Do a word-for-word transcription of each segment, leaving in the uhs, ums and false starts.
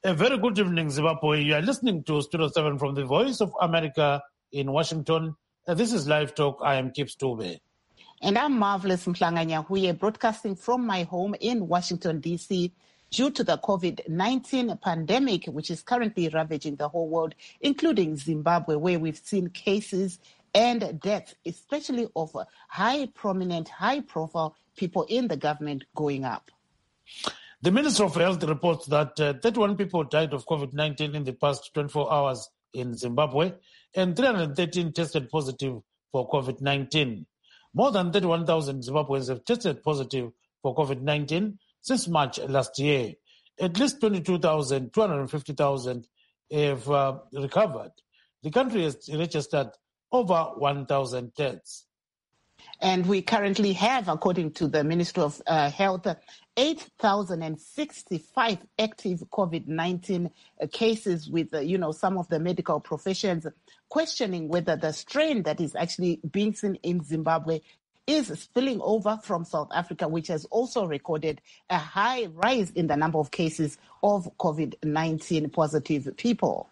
A very good evening, Zimbabwe. You are listening to Studio seven from the Voice of America in Washington. Uh, this is Live Talk. I am Kip Stube. And I'm Marvelous Mhlanga-Nyahuye, broadcasting from my home in Washington, D C, due to the COVID nineteen pandemic, which is currently ravaging the whole world, including Zimbabwe, where we've seen cases and deaths, especially of high prominent, high-profile people in the government going up. The Minister of Health reports that uh, thirty-one people died of COVID nineteen in the past twenty-four hours in Zimbabwe, and three hundred thirteen tested positive for COVID nineteen. More than thirty-one thousand Zimbabweans have tested positive for COVID nineteen since March last year. At least twenty-two thousand, two hundred fifty thousand have uh, recovered. The country has registered over one thousand deaths. And we currently have, according to the Ministry of uh, Health, eight thousand sixty-five active COVID nineteen cases with, uh, you know, some of the medical professions questioning whether the strain that is actually being seen in Zimbabwe is spilling over from South Africa, which has also recorded a high rise in the number of cases of COVID nineteen positive people.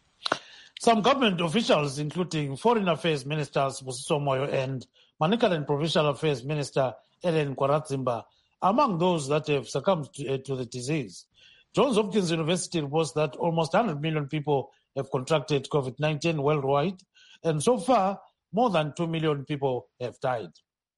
Some government officials, including Foreign Affairs Ministers Busisiwe Moyo and Manicaland Provincial Affairs Minister Ellen Kwarazimba, among those that have succumbed to, uh, to the disease. Johns Hopkins University reports that almost one hundred million people have contracted COVID nineteen worldwide, and so far, more than two million people have died.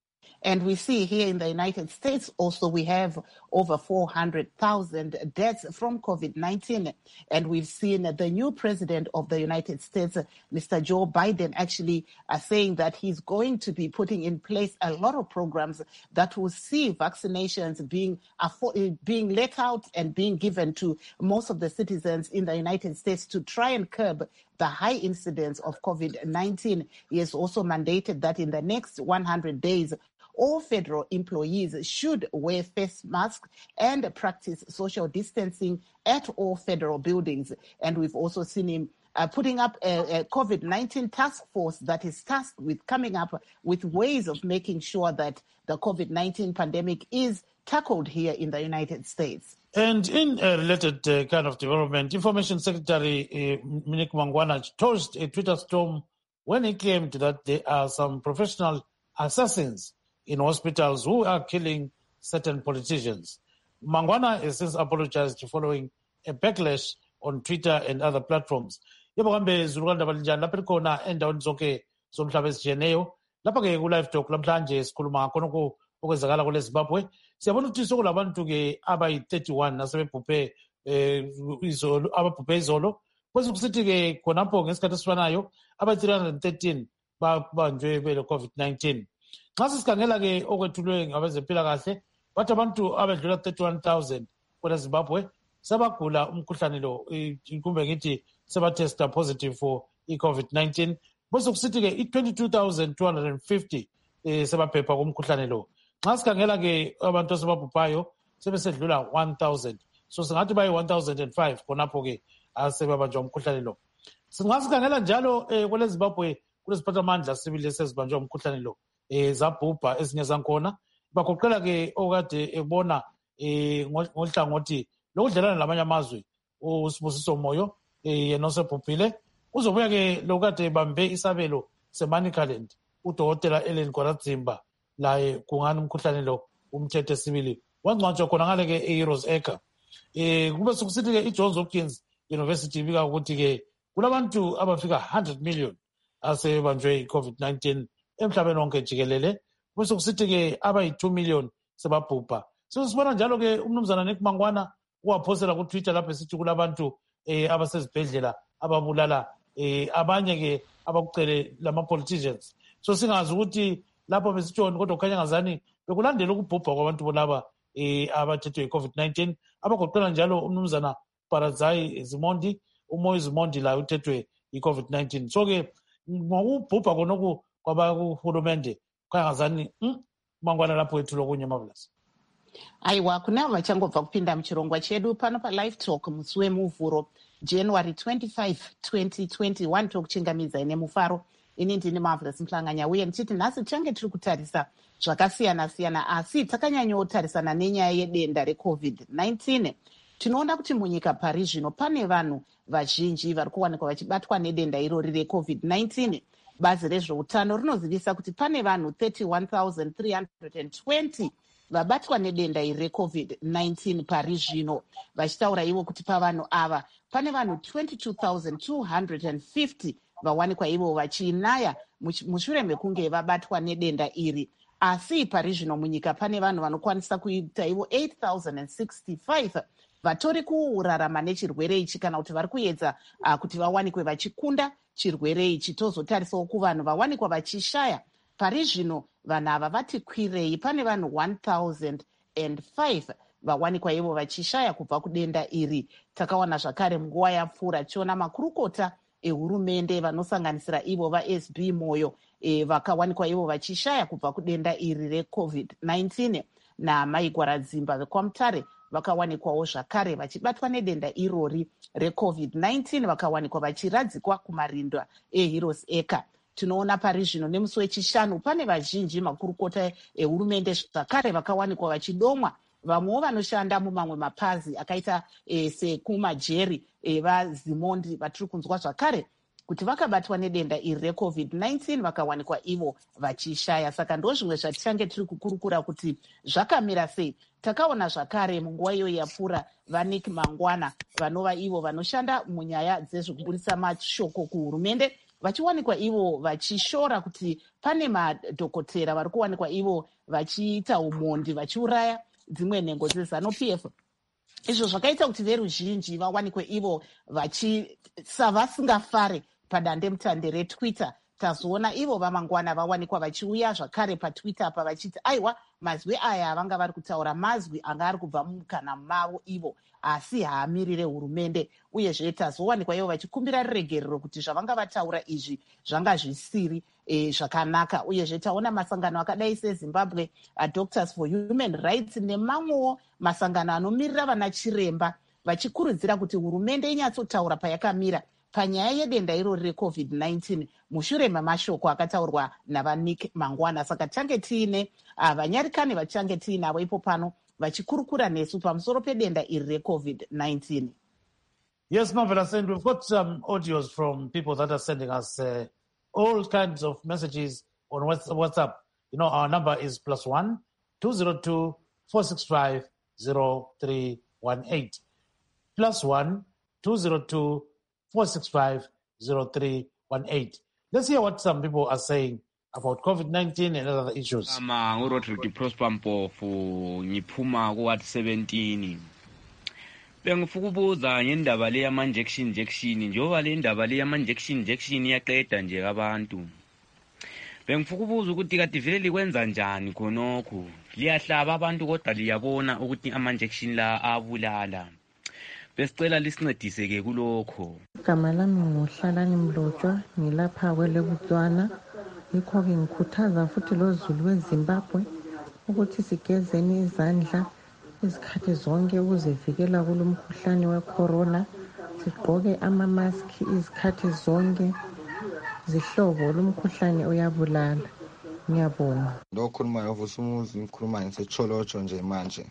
And we see here in the United States also we have over four hundred thousand deaths from COVID nineteen. And we've seen the new president of the United States, Mister Joe Biden, actually uh, saying that he's going to be putting in place a lot of programs that will see vaccinations being, affo- being let out and being given to most of the citizens in the United States to try and curb the high incidence of COVID nineteen. He has also mandated that in the next one hundred days, all federal employees should wear face masks and practice social distancing at all federal buildings. And we've also seen him uh, putting up a, a COVID nineteen task force that is tasked with coming up with ways of making sure that the COVID nineteen pandemic is tackled here in the United States. And in a related uh, kind of development, Information Secretary uh, Minick Mangwana tossed a Twitter storm when he claimed that there are some professional assassins in hospitals who are killing certain politicians. Mangwana has since apologized following a backlash on Twitter and other platforms. Yebo kambe zilukanda balinjani lapha khona endaweni zonke zomhlaba ezijeneyo. Lapha ke ku live talk lamhlanje sikhuluma khona okwenzakala kule Zimbabwe. Siyabona ukuthi sokulabantu ke abayi thirty-one asebebhubhe eh izolo ababhubhe izolo. Kwese kusithi ke khonapho ngesikhathi esifanayo aba three hundred thirteen babanjwe bele COVID nineteen. Xa sikhangela ke okwethulwe ngabezempilakahle bathi abantu abedlula thirty-one thousand kwele Zimbabwe sebagula umkhuhlane lo kumbe ngithi sebatesta positive for i-COVID nineteen. Bese kusithi ke i-twenty-two thousand two hundred fifty eh sebaphepha kumkhuhlane lo. Xa sikhangela ke abantu asebabhubhayo sebesedlula one thousand. So singathi bayi one thousand five khonapho ke asebabanjwa umkhuhlane lo. Singasikhangela njalo eh kwele Zimbabwe kulesiphathamandla sibili esezibanjwa umkhuhlane lo. Eh zabhubha ezinye zankhona bagoqela ke okade ebona eh ngohlangothi lokudlelana lamanye amazwe uSibusisiwe Moyo eh yena osebhubhile uzobuya ke lokade bambe isabelo seManicaland udokotela Ellen Kwarazimba laye kungani umkhuhlane lo umthetho sibili wangcwatshwa khona ngale ke eHeroes Acre. Eh kube sokusithi ke iJohns Hopkins University ibika ukuthi ke kulabantu abafika one hundred million asebanjwe iCovid nineteen emhlabeni wonke jikelele. Bese kusithi ke abayi two million sebabhubha. So sibona njalo ke umnumzana Nick Mangwana uwaphosela ku Twitter lapho esithi kulabantu eh abasezibhedlela ababulala eh abanye ke abakucele lama politicians. So singazi ukuthi lapho besitshoni kodwa kukhanya ngazani bekulandela ukubhubha kwabantu bolaba eh abathethwe iCovid nineteen abagoqela njalo umnumzana Parazai Zimondi, uMoyo Zimondi la uthethwe iCovid nineteen. So ke ngokubhubha konoku kwaba kuhulumende kwangazani Mangwana lapho ethulo kunye Marvelous. Aiwa kuna vachangobva kupinda muchirongwa chedu pano paLive Talk musi wemuvhuro January twenty-fifth twenty twenty-one tokuchingamidza ine mufaro. Ini ndini Marvelous Mhlanga-Nyahuye ndichiti nhasi tichange tiri kutarisa zvakasiyana siyana asi takanyanyotarisana nenyaya yedenda reCovid nineteen. tinoona kuti munyika pari zvino pane vanhu vazhinji vari kuwanikwa vachibatwa nedenda irori recovid nineteen. Bazi rezveutano rinozivisa kuti pane vanhu thirty-one thousand three hundred twenty vabatwa nedenda iri recovid nineteen pari zvino, vachitaura ivo kuti pavanhu ava pane vanhu twenty-two thousand two hundred fifty vawanikwa ivo vachinaya mushure mekunge vabatwa nedenda iri. Asi pari zvino munyika pane vanhu vanokwanisa kuita ivo eight thousand sixty-five vatori kurarama nechirwere ichi kana kuti vari kuedza uh, kuti vawanikwe vachikunda chirwere ichi. Tozotarisawo kuvanhu vawanikwa vachishaya pari zvino vanhu ava vati kwirei. Pane vanhu one thousand five vawanikwa ivo vachishaya kubva kudenda iri. Takawana zvakare munguva yapfuura tichiona makurukota ehurumende vanosanganisira ivo vaS B Moyo e, vakawanikwa ivo vachishaya kubva kudenda iri recovid nineteen, namaigwaradzimba vekwamutare vakawanikwawo zvakare vachibatwa nedenda irori recovid nineteen, vakawanikwa vachiradzikwa kumarinda eHeroes Acre. Tinoona pari zvino nemusi wechishanu pane vazhinji makurukota ehurumende zvakare vakawanikwa vachidomwa. Vamwewo vanoshanda mumamwe mapazi akaita e, sekumajeri e, vazimondi vatiri kunzwa zvakare kuti vakabatwa nedenda iri recovid nineteen vakawanikwa ivo vachishaya. Saka ndo zvimwe zvatichange tiri kukurukura kuti zvakamira sei. Takaona zvakare munguva iyoyi yapfuura vaNick Mangwana vanova ivo vanoshanda munyaya dzezvekuburitsa mashoko kuhurumende vachiwanikwa ivo vachishora kuti pane madhokotera vari kuwanikwa ivo vachiita umhondi vachiuraya dzimwe nhengo dzeZanu-P F. Izvo zvakaita kuti veruzhinji vawanikwe ivo vasingafare padandemutande reTwitter. Tazoona ivo vamangwana vawanikwa vachiuya zvakare paTwitter apa vachiti aiwa mazwi aya vanga vari kutaura mazwi anga ari kubva mukana mavo ivo asi haamirire hurumende. Uyezve tazowanikwa ivo vachikumbira riregerero kuti zvavanga vataura izvi zvanga zvisiri e, zvakanaka. Uyezve taona masangano akadai seZimbabwe uh, Doctors for Human Rights nemamwewo masangano anomirira vana chiremba vachikurudzira kuti hurumende inyatsotaura payakamira panyaya yedenda irori recovid nineteen mushure memashoko akataurwa navaNick Mangwana. Saka tichange tiine uh, vanyarikani vachange tiinavo ipo pano vachikurukura nesu pamusoro pedenda iri recovid nineteen. Yes, Marvelous, and we've got some audios from people that are sending us uh, all kinds of messages on WhatsApp. You know, our number is plus one two zero two four six five zero three one eight. Plus one two zero two four six five zero three one eight. Let's hear what some people are saying about COVID nineteen and other issues. Ama uRodrick Prosper Mpofu ngiphuma ku Ward seventeen. Bengifukubuza ngendaba le yama injection injection njengoba le ndaba le yama injection injection iyaqeda nje abantu. Bengifukubuza ukuthi kade vele likwenza njani khonokho. Liyahlaba abantu kodwa liyabona ukuthi ama injection la abulala. Besicela lisincedise ke kulokho. Igama lami nguHlalani Mlotshwa ngilapha kweleButswana. Yikho ke ngikhuthaza futhi loZulu weZimbabwe ukuthi sigezeni izandla izikhathi zonke ukuzivikela kulomkhuhlane wecorona. Sigqoke ama-mask izikhathi zonke. Zihlobo lomkhuhlane uyabulala. Ngiyabonga. Ndokhuluma yovusumuzi ngikhuluma ngisecholotsho nje manje.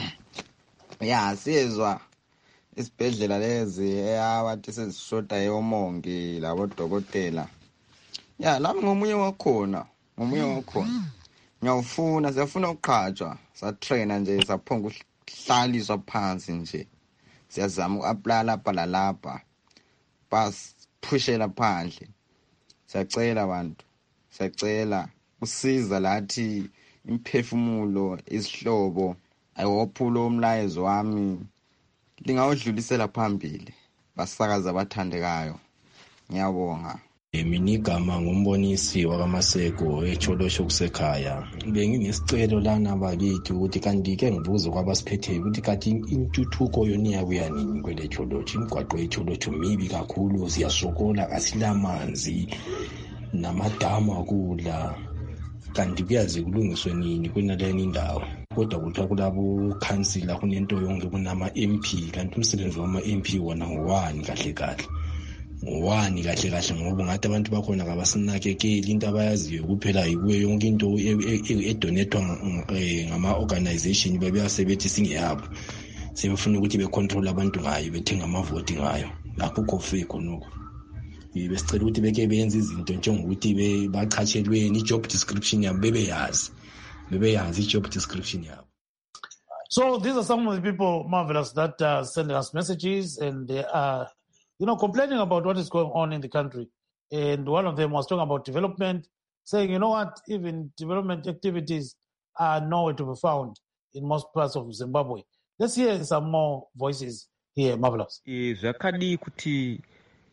Ya siyezwa isibhedlela lezi eyabathi sezishoda yomongi labodokotela. Ya lami ngomunye wakhona, ngomunye wakhona. Ngiyawufuna, siyafuna ukuqhatshwa, satraina nje saphonga ukuhlaliswa phansi nje. Siyazama uku-apply lapha lalapha. Bas pushela phandle. Siyacela abantu, siyacela usiza lathi imphefumulo isihlobo. Ayophulo umlayezo wami lingawudlulisela phambili basakaza abathandekayo. Ngiyabonga. Mina igama ngumbonisi wakaMaseko eCholosho kusekhaya. Benginesicelo lana bakithi ukuthi kanti ke ngibuze kwabasiphetheyo ukuthi kanti intuthuko yona iyabuya nini kwele Cholosho. Imigwaqo eCholosho mibi kakhulu, siyasokola asilamanzi namadama akula. Kanti kuyaze kulungiswe nini kunaleni indawo. Kodwa kuthiwa kulabo councilor kunento yonke kunama M P kanti umsebenzi wama M P wona ngowani kahle kahle. Ngowani kahle kahle ngoba ngathi abantu bakhona kabasinakekeli into abayaziyo kuphela ikuwe yonke into edonetwa ngama organization bebeyasebenzi singeyabo. sebefuna ukuthi becontrol abantu ngayo bethenga amavoti ngayo akukho free khonoko. Besicela ukuthi beke benze izinto njengokuthi bachatshelweni i-job description yabo bebeyazi bebeyazi i-job description yabo. So these are some of the people, Marvelous, that are sending us messages, and they are, you know, complaining about what is going on in the country. And one of them was talking about development, saying, you know what, even development activities are nowhere to be found in most parts of Zimbabwe. Let's hear some more voices here, Marvelous. Zvakadi kuti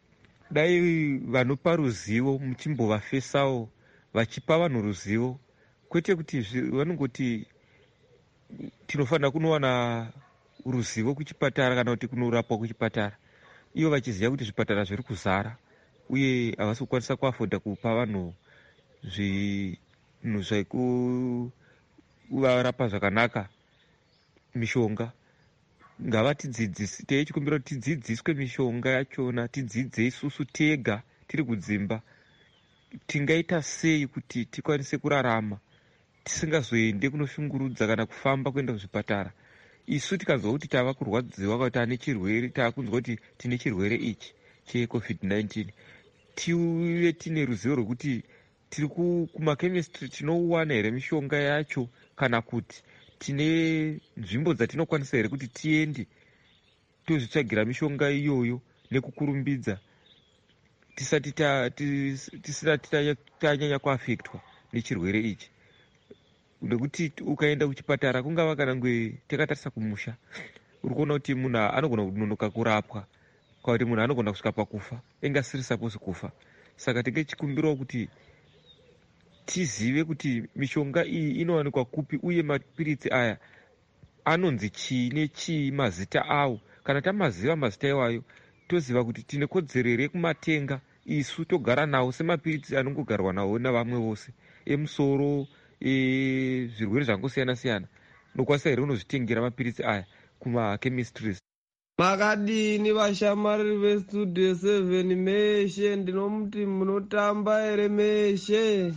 dai vanopa ruzivo muchimbovafesawo vachipa vanhu ruzivo, kwete kuti vanongoti tinofanira kunowana ruzivo kuchipatara kana kuti kunorapwa kuchipatara, ivo vachiziva kuti zvipatara zviri kuzara uye havasi kukwanisa kuafodha kupa vanhu zvinhu zvekuvarapa zvakanaka mishonga. Ngavatidzidzise, teichikumbira kuti tidzidziswe mishonga yachona, tidzidze isusu tega tiri kudzimba. Tingaita sei kuti tikwanise kurarama tisingazoende kunoshungurudza kana kufamba kuenda kuzvipatara. Isu tikazwa kuti tava kurwadziwa kuti ane chirwere, takunzwa kuti tine chirwere ichi checovid nineteen, tive tine ruzivo rwekuti tiri kumakemistry tinouwana here mishonga yacho, kana kuti tine nzvimbo dzatinokwanisa here kuti tiende tozvitsvagira mishonga iyoyo nekukurumbidza tisati tisati tanyanya kuafektwa nechirwere ichi. Nekuti ukaenda kuchipatara kungava kana ngwe takatarisa kumusha, uri kuona kuti munhu anogona kunonoka kurapwa, kwa kuti munhu anogona kusvika pakufa engasiri saposi kufa. Saka tingechikumbirawo kuti tizive kuti mishonga iyi inowanikwa kupi uye mapiritsi aya anonzi chii nechii, mazita awo. Kana tamaziva mazita iwayo toziva kuti tine kodzero here kumatenga isu togara nawo semapiritsi anongogarwa nawo navamwe vose, emusoro, zvirwere zvangosiyana siyana. Nokwanisa here unozvitengera mapiritsi aya kumakemistries. Makadini vashamari vestudio seven meshe, ndinomuti munotamba here meshe.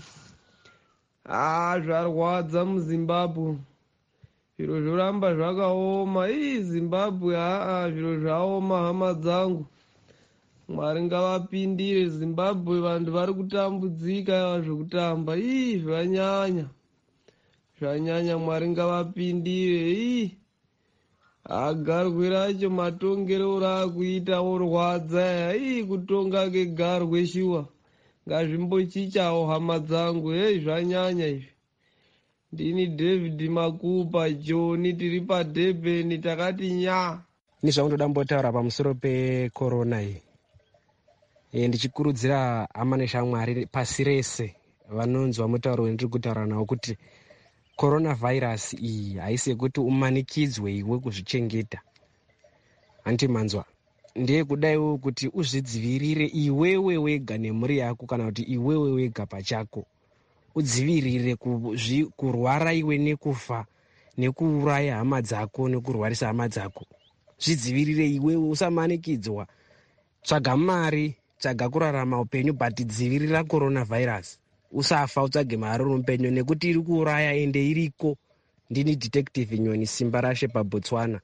Ah, zvarwadza muZimbabwe, zviro zvoramba zvakaoma. Ii Zimbabwe, aa zviro zvaoma hama dzangu. Mwari ngavapindire Zimbabwe, vantu vari kutambudzika yava zvokutamba. Ii zvanyanya zvanyanya, Mwari ngavapindire. Ii agarwe racho matongero raakuita orwadza. Ii kutonga kegarwe shuwa ngazvimbochichawo hama dzangu. Hei zvanyanya izvi. Ndini David Makupa Joni, tiri paDurban, takati nya. Ini zvaundoda mbotaura pamusoro pekorona iyi, e, ndichikurudzira hama neshamwari pasi rese vanonzwa mutauro wendiri kutaura nawo kuti corona virus iyi haisi yekuti umanikidzwe iwe kuzvichengeta. Antimanzwa ndiye kudaiwo kuti uzvidzivirire iwewe wega nemhuri yako, kana kuti iwewe wega pachako udzivirire kurwara iwe nekufa nekuuraya hama dzako nekurwarisa hama dzako. Zvidzivirire iwewe, usamanikidzwa. Tsvaga mari, tsvaga kurarama upenyu, but dzivirira corona virus. Usafa utsvage mari upenyu nekuti iri kuuraya ende iriko. Ndini Detective Nyoni Simba Rashe paBotswana.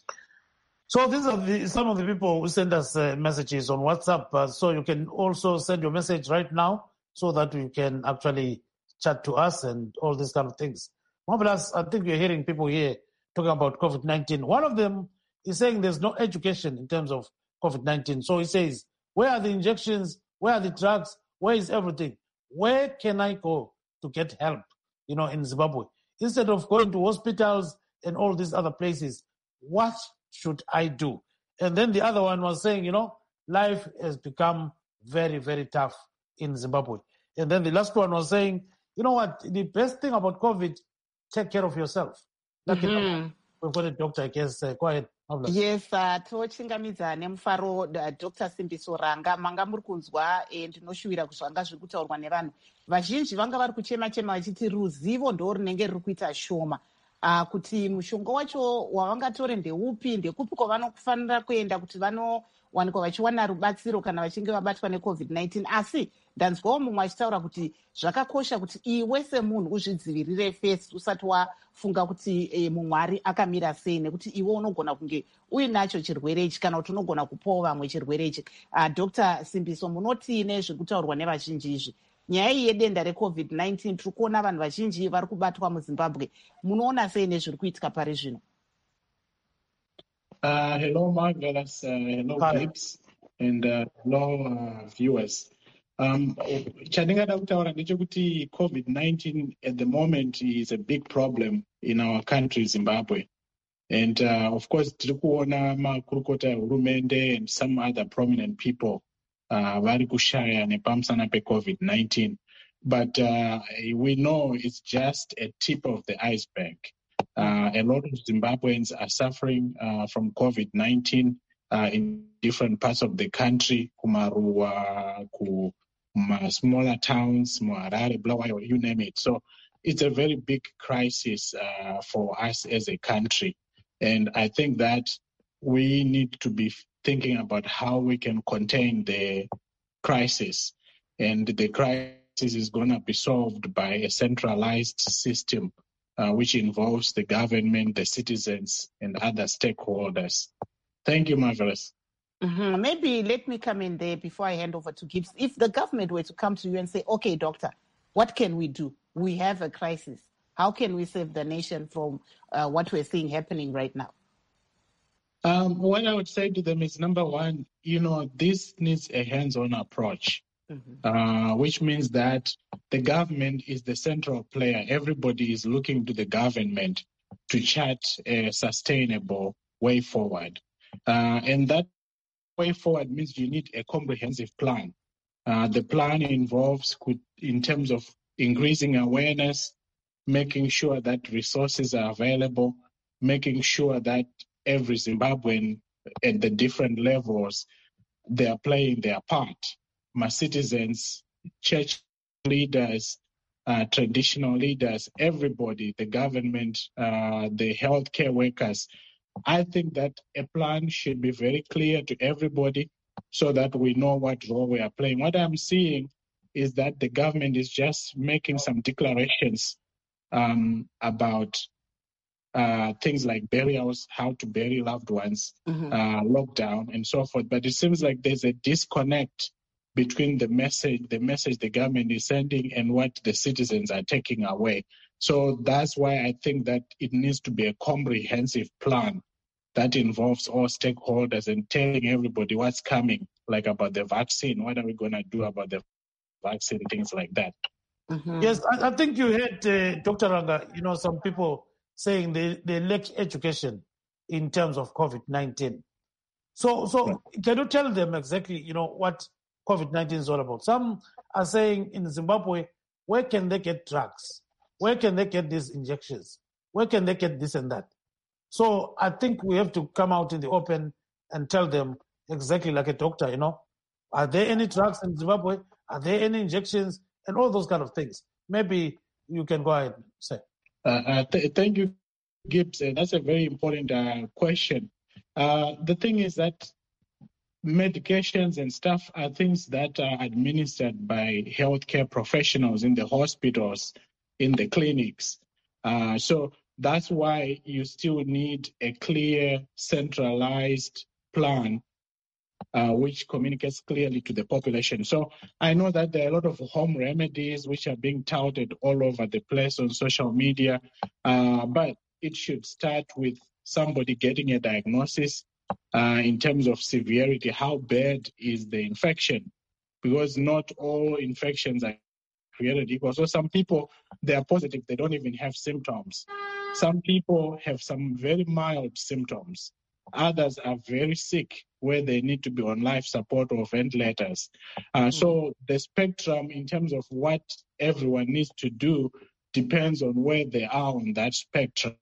So these are the, some of the people who send us uh, messages on WhatsApp. Uh, so you can also send your message right now so that you can actually chat to us and all these kind of things. Marvelous, I think you're hearing people here talking about COVID nineteen. One of them is saying there's no education in terms of COVID nineteen. So he says, where are the injections? Where are the drugs? Where is everything? Where can I go to get help, you know, in Zimbabwe? Instead of going to hospitals and all these other places, what should I do? And then the other one was saying, you know, life has become very, very tough in Zimbabwe. And then the last one was saying, you know what, the best thing about COVID, take care of yourself. Mm-hmm. We've got a doctor, I guess. Uh, go ahead. Yes, uh, tochingamidza nemufaro uh, Doctor Simbiso Ranga, manga muri kunzwa ndinoshuvira kuzvanga zviri kutaurwa nevanhu. Vazhinji vanga vari kuchema chema vachiti ruzivo ndo runenge ruri kuita shoma. uh, kuti mushonga wacho wavangatore ndeupi, ndekupi kwavanofanira kuenda kuti vanowanikwa vachiwana rubatsiro kana vachinge vabatwa necovid nineteen. Asi ndanzwawo mumwe achitaura kuti zvakakosha kuti iwe semunhu uzvidzivirire first usati wafunga kuti e, mumwari akamira sei, nekuti iwe unogona kunge uinacho chirwere ichi kana kuti unogona kupawo vamwe chirwere ichi. uh, Dr Simbiso, munoti nezvekutaurwa nevazhinji izvi, nyaya iyi yedenda recovid nineteen tiri kuona vanhu vazhinji vari kubatwa muzimbabwe, munoona sei nezviri kuitika pari zvino? Uh, hello, Marvelous. Uh, hello, Gibbs, and uh, hello, uh, viewers. Um, chandingada kutaura ndechekuti covid nineteen at the moment is a big problem in our country, Zimbabwe. And uh, of course, tiri kuona makurukota ehurumende and some other prominent people uh, vari kushaya nepamusana pe-covid nineteen. But uh, we know it's just a tip of the iceberg. Uh, a lot of Zimbabweans are suffering uh, from covid nineteen uh, in different parts of the country, Kumarua, ku smaller towns, Harare, Bulawayo, you name it. So it's a very big crisis uh, for us as a country. And I think that we need to be thinking about how we can contain the crisis. And the crisis is going to be solved by a centralized system Uh, which involves the government, the citizens, and other stakeholders. Thank you, Marvelous. Mm-hmm. Maybe let me come in there before I hand over to Gibbs. If the government were to come to you and say, okay, doctor, what can we do? We have a crisis. How can we save the nation from uh, what we're seeing happening right now? Um, what I would say to them is, number one, you know, this needs a hands-on approach. Mm-hmm. Uh, which means that the government is the central player. Everybody is looking to the government to chart a sustainable way forward. Uh, and that way forward means you need a comprehensive plan. Uh, the plan involves, in terms of increasing awareness, making sure that resources are available, making sure that every Zimbabwean at the different levels, they are playing their part. My citizens, church leaders, uh, traditional leaders, everybody, the government, uh, the healthcare workers. I think that a plan should be very clear to everybody so that we know what role we are playing. What I'm seeing is that the government is just making some declarations um, about uh, things like burials, how to bury loved ones, mm-hmm. uh, lockdown, and so forth. But it seems like there's a disconnect between the message, the message the government is sending and what the citizens are taking away. So that's why I think that it needs to be a comprehensive plan that involves all stakeholders and telling everybody what's coming, like about the vaccine. What are we going to do about the vaccine, things like that. Mm-hmm. Yes, I, I think you heard uh, Doctor Ranga, you know, some people saying they, they lack education in terms of covid nineteen. So, so yeah. Can you tell them exactly, you know, what covid nineteen is all about? Some are saying in Zimbabwe, where can they get drugs? Where can they get these injections? Where can they get this and that? So I think we have to come out in the open and tell them exactly like a doctor, you know, are there any drugs in Zimbabwe? Are there any injections? And all those kind of things. Maybe you can go ahead and say. Uh, uh, th- thank you, Gibbs. Uh, that's a very important uh, question. Uh, the thing is that medications and stuff are things that are administered by healthcare professionals in the hospitals, in the clinics. Uh, so that's why you still need a clear, centralized plan uh, which communicates clearly to the population. So I know that there are a lot of home remedies which are being touted all over the place on social media, uh, but it should start with somebody getting a diagnosis uh, in terms of severity. How bad is the infection? Because not all infections are created equal. So some people, they are positive, they don't even have symptoms. Some people have some very mild symptoms. Others are very sick where they need to be on life support or ventilators. Uh, mm-hmm. So the spectrum in terms of what everyone needs to do depends on where they are on that spectrum.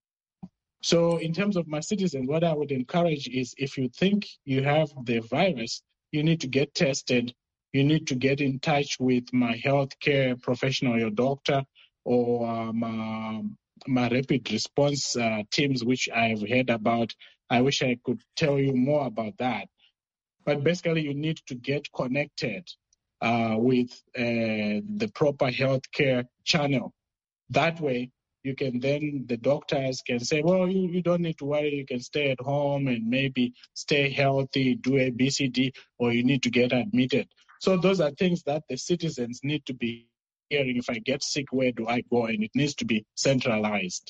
So in terms of my citizens, what I would encourage is if you think you have the virus, you need to get tested. You need to get in touch with my healthcare professional, your doctor, or um, uh, my rapid response uh, teams, which I've heard about. I wish I could tell you more about that. But basically, you need to get connected uh, with uh, the proper healthcare channel. That way, you can then, the doctors can say, well, you, you don't need to worry. You can stay at home and maybe stay healthy, do A B C D, or you need to get admitted. So those are things that the citizens need to be hearing. If I get sick, where do I go? And it needs to be centralized.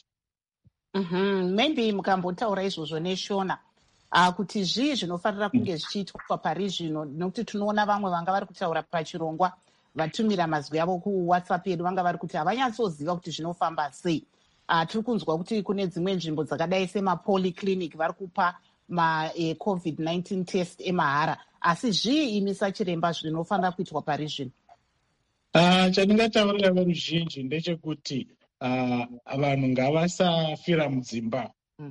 Mm-hmm. Maybe mukambotaura izvozvo neshona uh, kuti zvii zvinofanira kunge zvichiitwa pari zvino, nokuti tinoona vamwe vanga vari kutaura pachirongwa vatumira mazwi avo kuwhatsapp yedu vanga vari kuti havanyatsoziva kuti zvinofamba sei. Uh, tiri kunzwa kuti kune dzimwe nzvimbo dzakadai semapolyclinic vari kupa macovid eh, nineteen test emahara, asi zvii imi sachiremba zvinofanira kuitwa pari zvino? Uh, chandingataurira veruzhinji ndechekuti uh, vanhu ngavasafira mudzimba.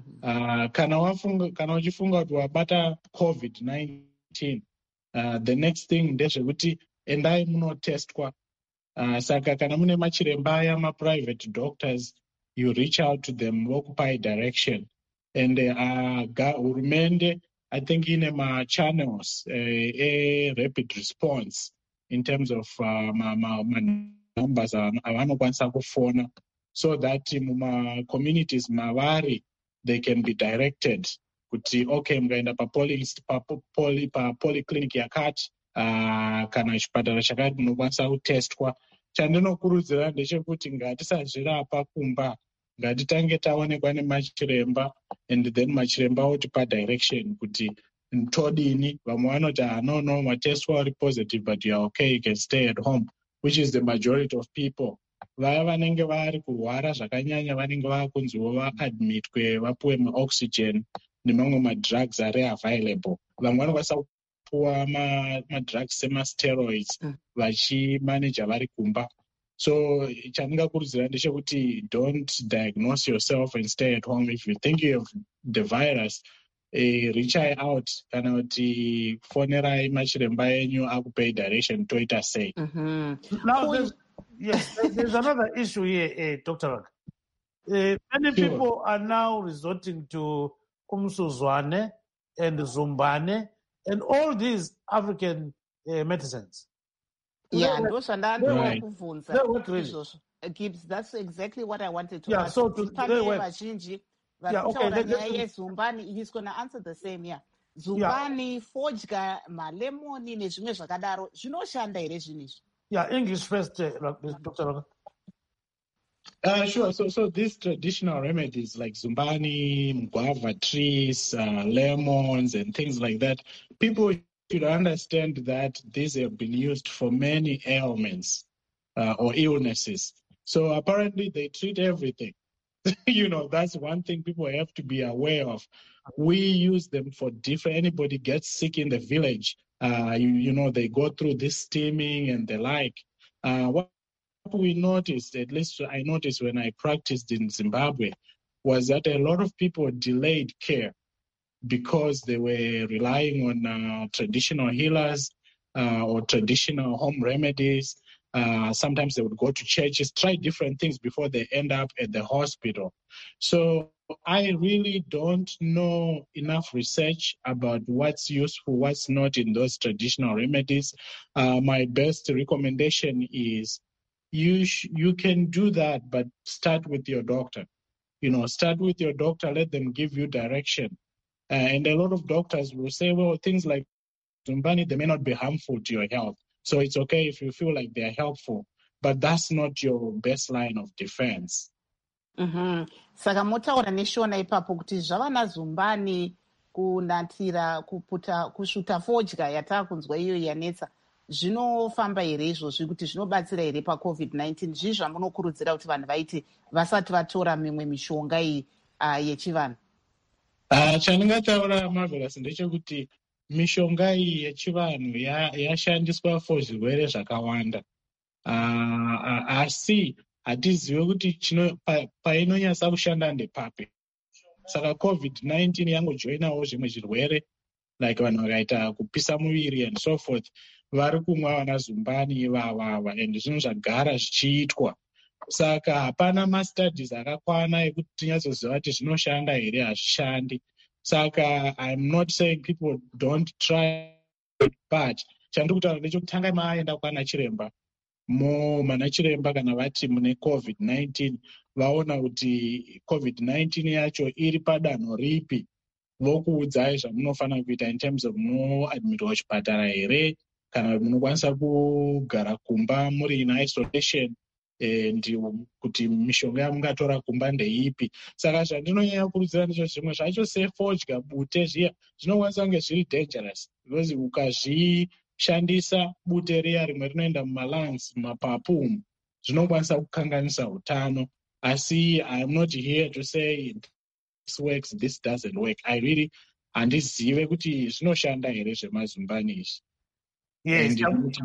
Uh, kana wafunga kana uchifunga kuti wabata covid nineteen, uh, the next thing ndezvekuti endai munotestwa. Uh, saka kana mune machiremba aya maprivate doctors, you reach out to them, vokupai direction. And uh, hurumende, I think ine ma-channels uh, a rapid response in terms of uh, ma, ma, ma numbers avanokwanisa kufona, so that muma communities mavari they can be directed kuti okay mkaenda pa poly pa polyclinic yakati uh, kana chipatara chakati munokwanisa kutestwa. Chandinokurudzira ndechekuti ngatisazvirapa kumba, ngatitange taonekwa nemachiremba, and then machiremba otipa direction kuti todini. Vamwe vanoti ah no no matestwa ari positive but you are okay, you can stay at home, which is the majority of people. Vaya vanenge vari kurwara zvakanyanya vanenge vakunziwo vaadmitwe vapuwe maoxygen nemamwe madrugs ari available. Vamwe vanokwanisa kupuwa madrugs semasteroids vachimaneja vari kumba. So chandingakurudzira ndechekuti don't diagnose yourself and stay at home. If you think you have the virus, uh, reach out kana kuti fonerai machiremba enyu akupei direction toita sei. Now there's, yes, there's another issue here, uh, Doctor Rag. Uh, many Sure. people are now resorting to umsuzwane and zumbane and all these African uh, medicines. Yeah, They- ndo zvandandova Right. kuvhunza They work really. izvozvo. Uh, Gibbs, that's exactly what I wanted to Yeah, ask. so to- Pane they work. vazhinji vari Yeah, okay, kutaura let- nyaya let- yezumbani. He's going to answer the same, yeah. Zumbani, fodya, malemoni nezvimwe zvakadaro zvinoshanda here zvinhu izvi? Yeah, English first, uh, Rag- Doctor Rag. Uh, sure. So, so these traditional remedies like zumbani, guava trees, uh, lemons, and things like that, people should understand that these have been used for many ailments uh, or illnesses. So apparently they treat everything. You know, that's one thing people have to be aware of. We use them for different, anybody gets sick in the village, uh, you, you know, they go through this steaming and the like. Uh, what we noticed, at least I noticed when I practiced in Zimbabwe, was that a lot of people delayed care because they were relying on uh, traditional healers uh, or traditional home remedies. Uh, sometimes they would go to churches, try different things before they end up at the hospital. So I really don't know enough research about what's useful, what's not in those traditional remedies. Uh, my best recommendation is you sh- you can do that, but start with your doctor. You know, start with your doctor, let them give you direction. Uh, and a lot of doctors will say, well, things like Zumbani, they may not be harmful to your health. So it's okay if you feel like they are helpful, but that's not your best line of defense. Mhm. Saka motaura neshona ipapo kuti zvava nazumbani kunatira kuputa kusvuta fodya yatakunzwa iyo yanetsa zvinofamba here izvozvi kuti zvinobatsira here pacovid nineteen? Zvii zvamunokurudzira kuti vanhu vaite vasati vatora mimwe mishonga iyi uh, yechivanhu? Uh, chandingataura Marvelous ndechekuti mishonga iyi yechivanhu ya- yashandiswa for zvirwere zvakawanda. Uh, asi hatizivi kuti chino- pa- painonyatsa kushanda ndepapi. Saka covid nineteen yangojoinawo zvimwe zvirwere like vanhu vakaita kupisa muviri and so forth, vari kumwa vana zumbani ivavava, and zvinhu zvagara zvichiitwa saka hapana mastudies akakwana ekuti tinyatsoziva kuti zvinoshanda here hazvishandi. Saka I'm not saying people don't try, but chandiri kutaura ndechokutanga maenda kwana chiremba mo mana chiremba kana vati mune covid nineteen vaona kuti covid nineteen yacho iri padanho ripi, vokuudzai zvamunofanira kuita in terms of munoadmitwa kuchipatara here kana munokwanisa kugara kumba muri in isolation, and kuti mishonga yamungatora kumba ndeipi. Saka zvandinonyanya kukurudzira ndizvo zvimwe zvacho sefodya bute zviya zvinokwanisa kunge zviri dangerous because ukazvishandisa bute riya rimwe rinoenda mumalungs mumapapu umu zvinokwanisa kukanganisa utano. Asi I'm not here to say this works, this doesn't work. I really handizive kuti zvinoshanda here zvemazumbani izvi. Yes,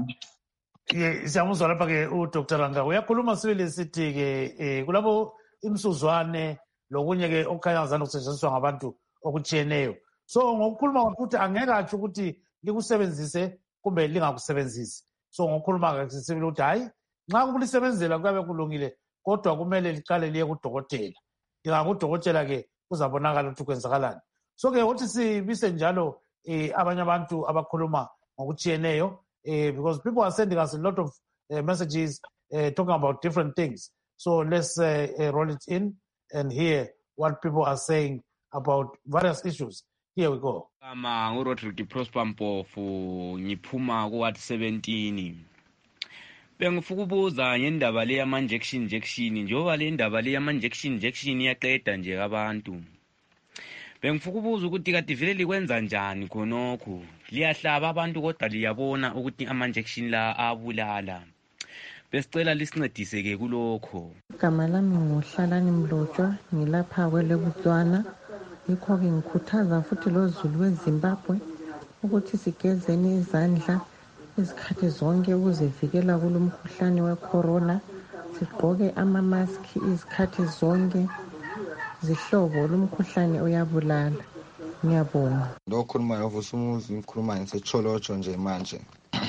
siyamuzwa lapha-ke udr Ranga uyakhuluma sibili sithi-ke um kulapho imsuzwane lokunye-ke okukhanya ngazange kusetshenziswa ngabantu okutshiyeneyo. So ngokukhuluma ukuthi angeke atsho ukuthi likusebenzise kumbe lingakusebenzisi. So ngokukhuluma sibili ukuthi hayi nxa kulisebenzela kuyabe kulungile kodwa kumele liqale liye kudokotela. Lingakudokotela-ke kuzabonakala ukuthi kwenzakalani. So-ke ukuthi sibise njalo um abanye abantu abakhuluma ngokutshiyeneyo, Uh, because people are sending us a lot of uh, messages uh, talking about different things. So let's uh, uh, roll it in and hear what people are saying about various issues. Here we go. Kama nguRodrick Prosper Mpofu ngiphuma ku Ward seventeen. Bengifuna ukubuza ngendaba le yama injection injection njengoba le ndaba le yama injection injection iyaqeda nje abantu. Bengifuna ukubuza ukuthi kade vele likwenza njani khonokho, liyahlaba abantu kodwa liyabona ukuthi ama-injection la abulala. Besicela lisincedise-ke kulokho. Igama lami nguHlalani Mlotshwa, ngilapha kweleButswana. Yikho-ke ngikhuthaza futhi lo Zulu weZimbabwe ukuthi sigezeni izandla izikhathi zonke ukuzivikela kulo mkhuhlane wecorona. Sigqoke amamaski izikhathi zonke. Zihlobo lumkhuhlane uyabulala. Ngiyabonga. Ndokhuluma yovusumuzi ngikhuluma ngisecholotsho nje manje.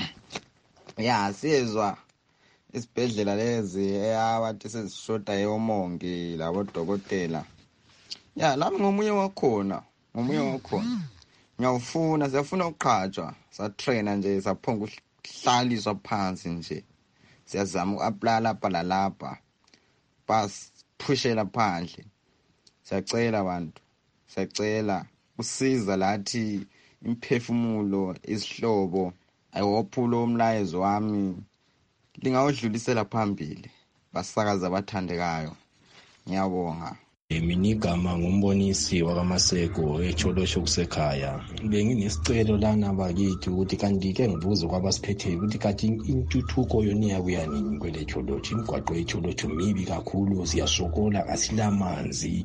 Ya siyezwa isibhedlela lezi eyabantu sezishoda yomongi labo dokotela. Ya lami ngomunye wakhona, ngomunye wakhona. Ngiyawufuna siyafuna ukuqhatshwa, sa trainer nje saphonga ukuhlaliswa phansi nje. Siyazama uapply lapha lalapha. Bas pushela phandle. Siyacela abantu, siyacela usiza lathi imphefumulo isihlobo. Ayophulo umlayezo wami lingawudlulisela phambili basakaza abathandekayo. Ngiyabonga. Mina igama ngumbonisi wakamaseko echolotsho kusekhaya. Benginesicelo lana bakithi ukuthi kanti-ke ngibuze kwabasiphetheyo ukuthi kanti intuthuko yona iyabuya nini kwele cholotsho. Imigwaqo yecholotsho mibi kakhulu, siyasokola, asilamanzi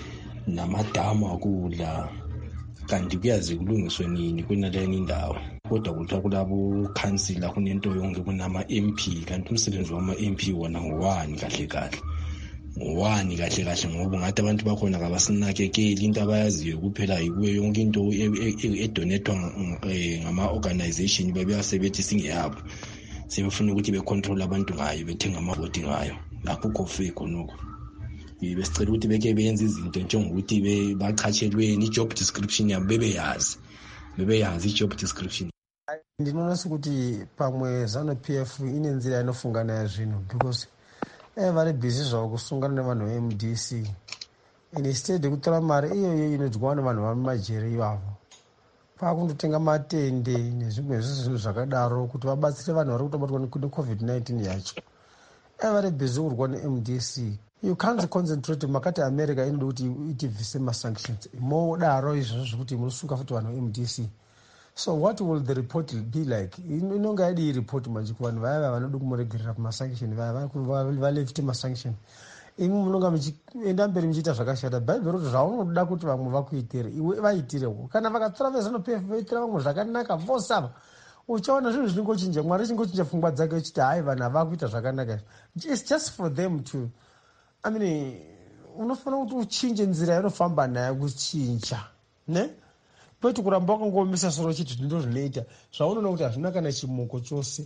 namadamu akula. Kanti kuyazi kulungiswe nini kunaleni indawo. Kodwa kuthiwa kulabo councillor kunento yonke kunama M P, kanti umsebenzi wama M P wona ngowani kahle kahle. Ngowani kahle kahle ngoba ngathi abantu bakhona kabasinakekeli, into abayaziyo kuphela ikuwe yonke into edonetwa ngama organization bebeyasebenza singeyabo. Sebefuna ukuthi becontrol abantu ngayo, bethenga amavoti ngayo. Lapho kofe khonoko. Besicela ukuthi beke benze izinto njengokuthi bachatshelweni i-job description yabo bebeyazi. Bebeyazi i-job description. Ndinoona sekuti pamwe ZANU-P F ine nzira inofunga nayo zvino because eh vari busy zvavo kusungana nevanhu ve-M D C and instead yekutora mari iyoyo inodyiwa nevanhu vamumajeri ivavo pakundotenga matende nezvimwe zvezvinhu zvakadaro kuti vabatsire vanhu vari kutobatwa necovid nineteen yacho. Eh vari busy kurwa ne-M D C. You can't concentrate makati America inode kuti itivhise ma-sanctions modaro izvozvo zvekuti munosunga futi vanhu ve-M D C. So what will the report be like? Inonga yadi report manje kuvanhu vaya vanoda kumuregerera kumasanction vaya valefite masanction. Imwe munonga muchienda mberi muchiita zvakashata. Bhaibheri roti zvaunoda kuti vamwe vakuitire iwe vaitirewo. Kana vakatora vezano-P F vaitira vamwe zvakanaka vose ava uchaona zvinhu zvinongochinja. Mwari chingochinja pfungwa dzake uchiti hai vanhu havakuita zvakanaka. It's just for them to, I mean, unofanira kuti uchinje nzira yaunofamba nayo kuchinja ne kwete kuramba wakangomisa soro chiti ndo zvinoita zvaunoona kuti hazvina kana chimuko chose.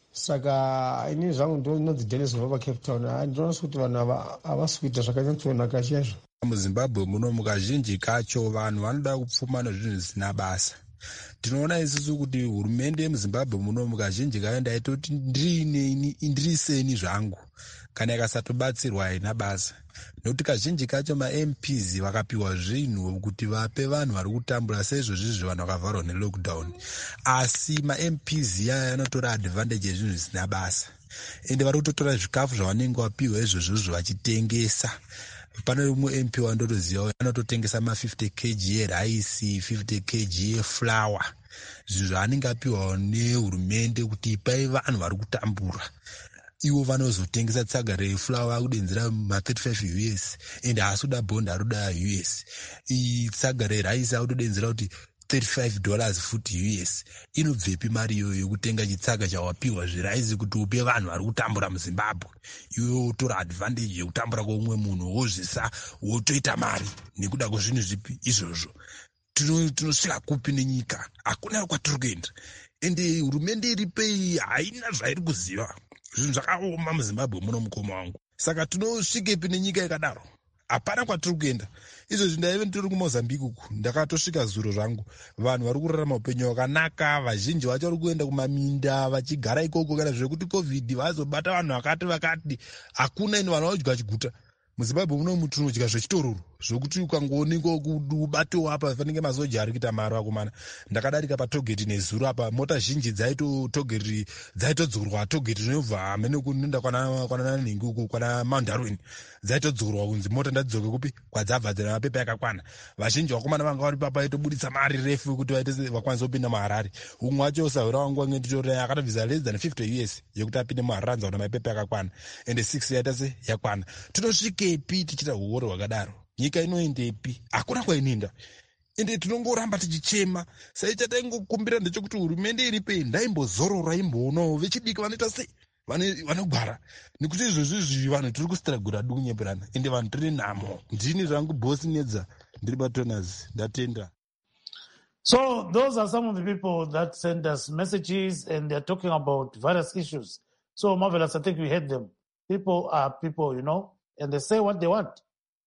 saka ini zvangu ndinonzi Dennis Vava Cape Town. Ndinoona kuti vanhu havasi kuita zvakanyatsonaka chaizvo. MuZimbabwe munomu kazhinji kacho vanhu vanoda kupfuma nezvinhu zvisina basa. Tinoona isusu kuti hurumende yemuZimbabwe munomu kazhinji kayo ndaitoti ndirineni ndiriseni zvangu kana ikasatobatsirwa haina basa. Nokuti kazhinji kacho ma-M Ps vakapiwa zvinhu kuti vape vanhu vari kutambura seizvozvizvi vanhu vakavharwa nelockdown. Asi ma-M Ps yaya anotora advantage yezvinhu zvisina basa. Ende vari kutotora zvikafu zvavanenge vapiwa izvozvizvo vachitengesa. Pane umwe M P wandotoziva anototengesa ma fifty kilograms eraisi, fifty kilograms eflour. Zvinhu zvaanenge apiwa nehurumende kuti ipai vanhu vari kutambura. Ivo vanozotengesa tsaga reflour akudenzera ma thirty-five U S ende haasuda bond aruda U S. Tsaga reraisi akudenzera kuti thirty-five dollars futi U S. Inobvepi mari iyoyo yokutenga chitsaga chawapiwa zveraisi kuti upe vanhu vari kutambura muZimbabwe. Iwe wotora advantage yekutambura kwoumwe munhu wozvisa wotoita mari nekuda kwezvinhu zvipi izvozvo. Tinosvika kupi nenyika? Hakuna kwatiri kuenda. Ende hurumende iripo iyi haina zvairi kuziva. Zvinhu zvakaoma muZimbabwe muno mukoma wangu. Saka tinosvikepi nenyika yakadaro? Hapana kwatiri kuenda. Izvozvi ndaive nditori kuMozambique uku ndakatosvika zuro zvangu. Vanhu vari kurarama upenyu hwakanaka, vazhinji vacho vari kuenda kumaminda vachigara ikoko kana zvekuti covid vazobata vanhu vakati vakati. Hakuna ino vanhu vadya chiguta. MuZimbabwe muno tinodya zvechitororo zvokuti ukangoonekwa ubatewo apa fanike masoja ari kuita mari vakomana. Ndakadarika patogeti nezuro apa mota zhinji dzaito togeti dzaitodzurwa togeti inobva hamene kunoenda kwana kwana Ningi uku kwana Mount Darwin dzaitodzurwa kunzi mota ndadzoke kupi kwadzabva dzina mapepa yakakwana. Vazhinji vakomana vanga vari papa itobuditsa mari refu kuti vaite vakwanise kupinda muHarare. Umwe wacho usahura wangu wange nditora akatovisa less than fifty U S yekuti apinde muHarare anza kuona mapepa yakakwana ende six yaita se yakwana. Tinosvikepi tichita uoro hwakadaro? Nyika inoendepi? Hakuna kwainoenda. Ende tinongoramba tichichema. Sai chataingokumbira ndechekuti hurumende iripo ndaimbozorora imboonawo vechidiki vanoita sei vanogara nekuti izvozvizvi vanhu tiri kustragura dukunyeperana ende vanhu tiri nhamo. Ndini zvangu bosi nedza ndiri batonazi ndatenda. So those are some of the people that send us messages and they're talking about various issues. So Marvelous, I think we heard them. People are people, you know, and they say what they want.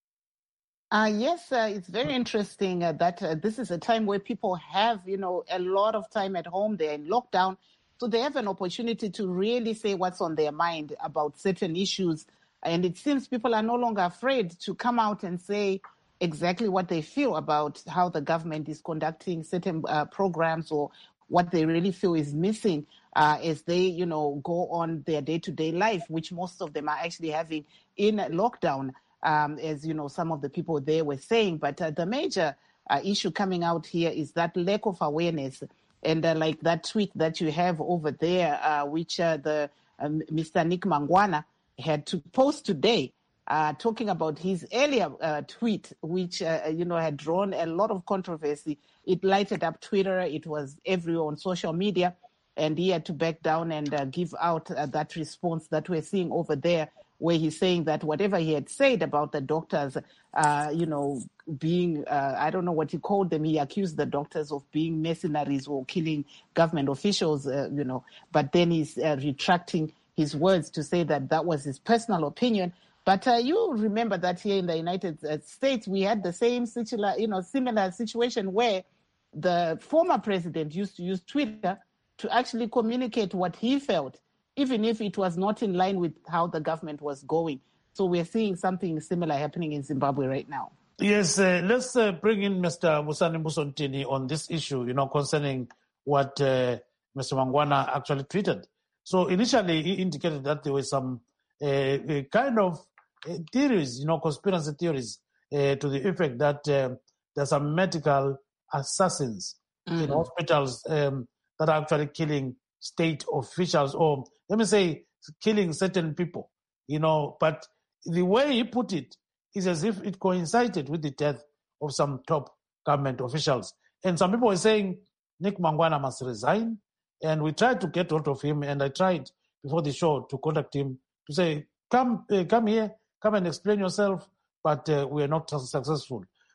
Uh, yes, uh, it's very interesting uh, that uh, this is a time where people have, you know, a lot of time at home. They're in lockdown. So they have an opportunity to really say what's on their mind about certain issues. And it seems people are no longer afraid to come out and say exactly what they feel about how the government is conducting certain uh, programs or what they really feel is missing uh, as they, you know, go on their day-to-day life, which most of them are actually having in lockdown. Um, as you know, some of the people there were saying. But uh, the major uh, issue coming out here is that lack of awareness. And uh, like that tweet that you have over there, uh, which uh, the um, Mister Nick Mangwana had to post today, uh, talking about his earlier uh, tweet, which, uh, you know, had drawn a lot of controversy. It lighted up Twitter. It was everywhere on social media. And he had to back down and uh, give out uh, that response that we're seeing over there, where he's saying that whatever he had said about the doctors, uh, you know, being, uh, I don't know what he called them, he accused the doctors of being mercenaries or killing government officials, uh, you know, but then he's uh, retracting his words to say that that was his personal opinion. But uh, you remember that here in the United States, we had the same similar, you know, similar situation where the former president used to use Twitter to actually communicate what he felt, even if it was not in line with how the government was going. So we're seeing something similar happening in Zimbabwe right now. Yes, uh, let's uh, bring in Mister Musani Musontini on this issue, you know, concerning what uh, Mister Mangwana actually tweeted. So initially he indicated that there were some uh, kind of uh, theories, you know, conspiracy theories uh, to the effect that uh, there's some medical assassins mm-hmm. in hospitals um, that are actually killing state officials, or let me say killing certain people, you know. But the way he put it is as if it coincided with the death of some top government officials. And some people were saying Nick Mangwana must resign. And we tried to get hold of him, and I tried before the show to contact him to say, come uh, come here, come and explain yourself, but uh, we are not successful.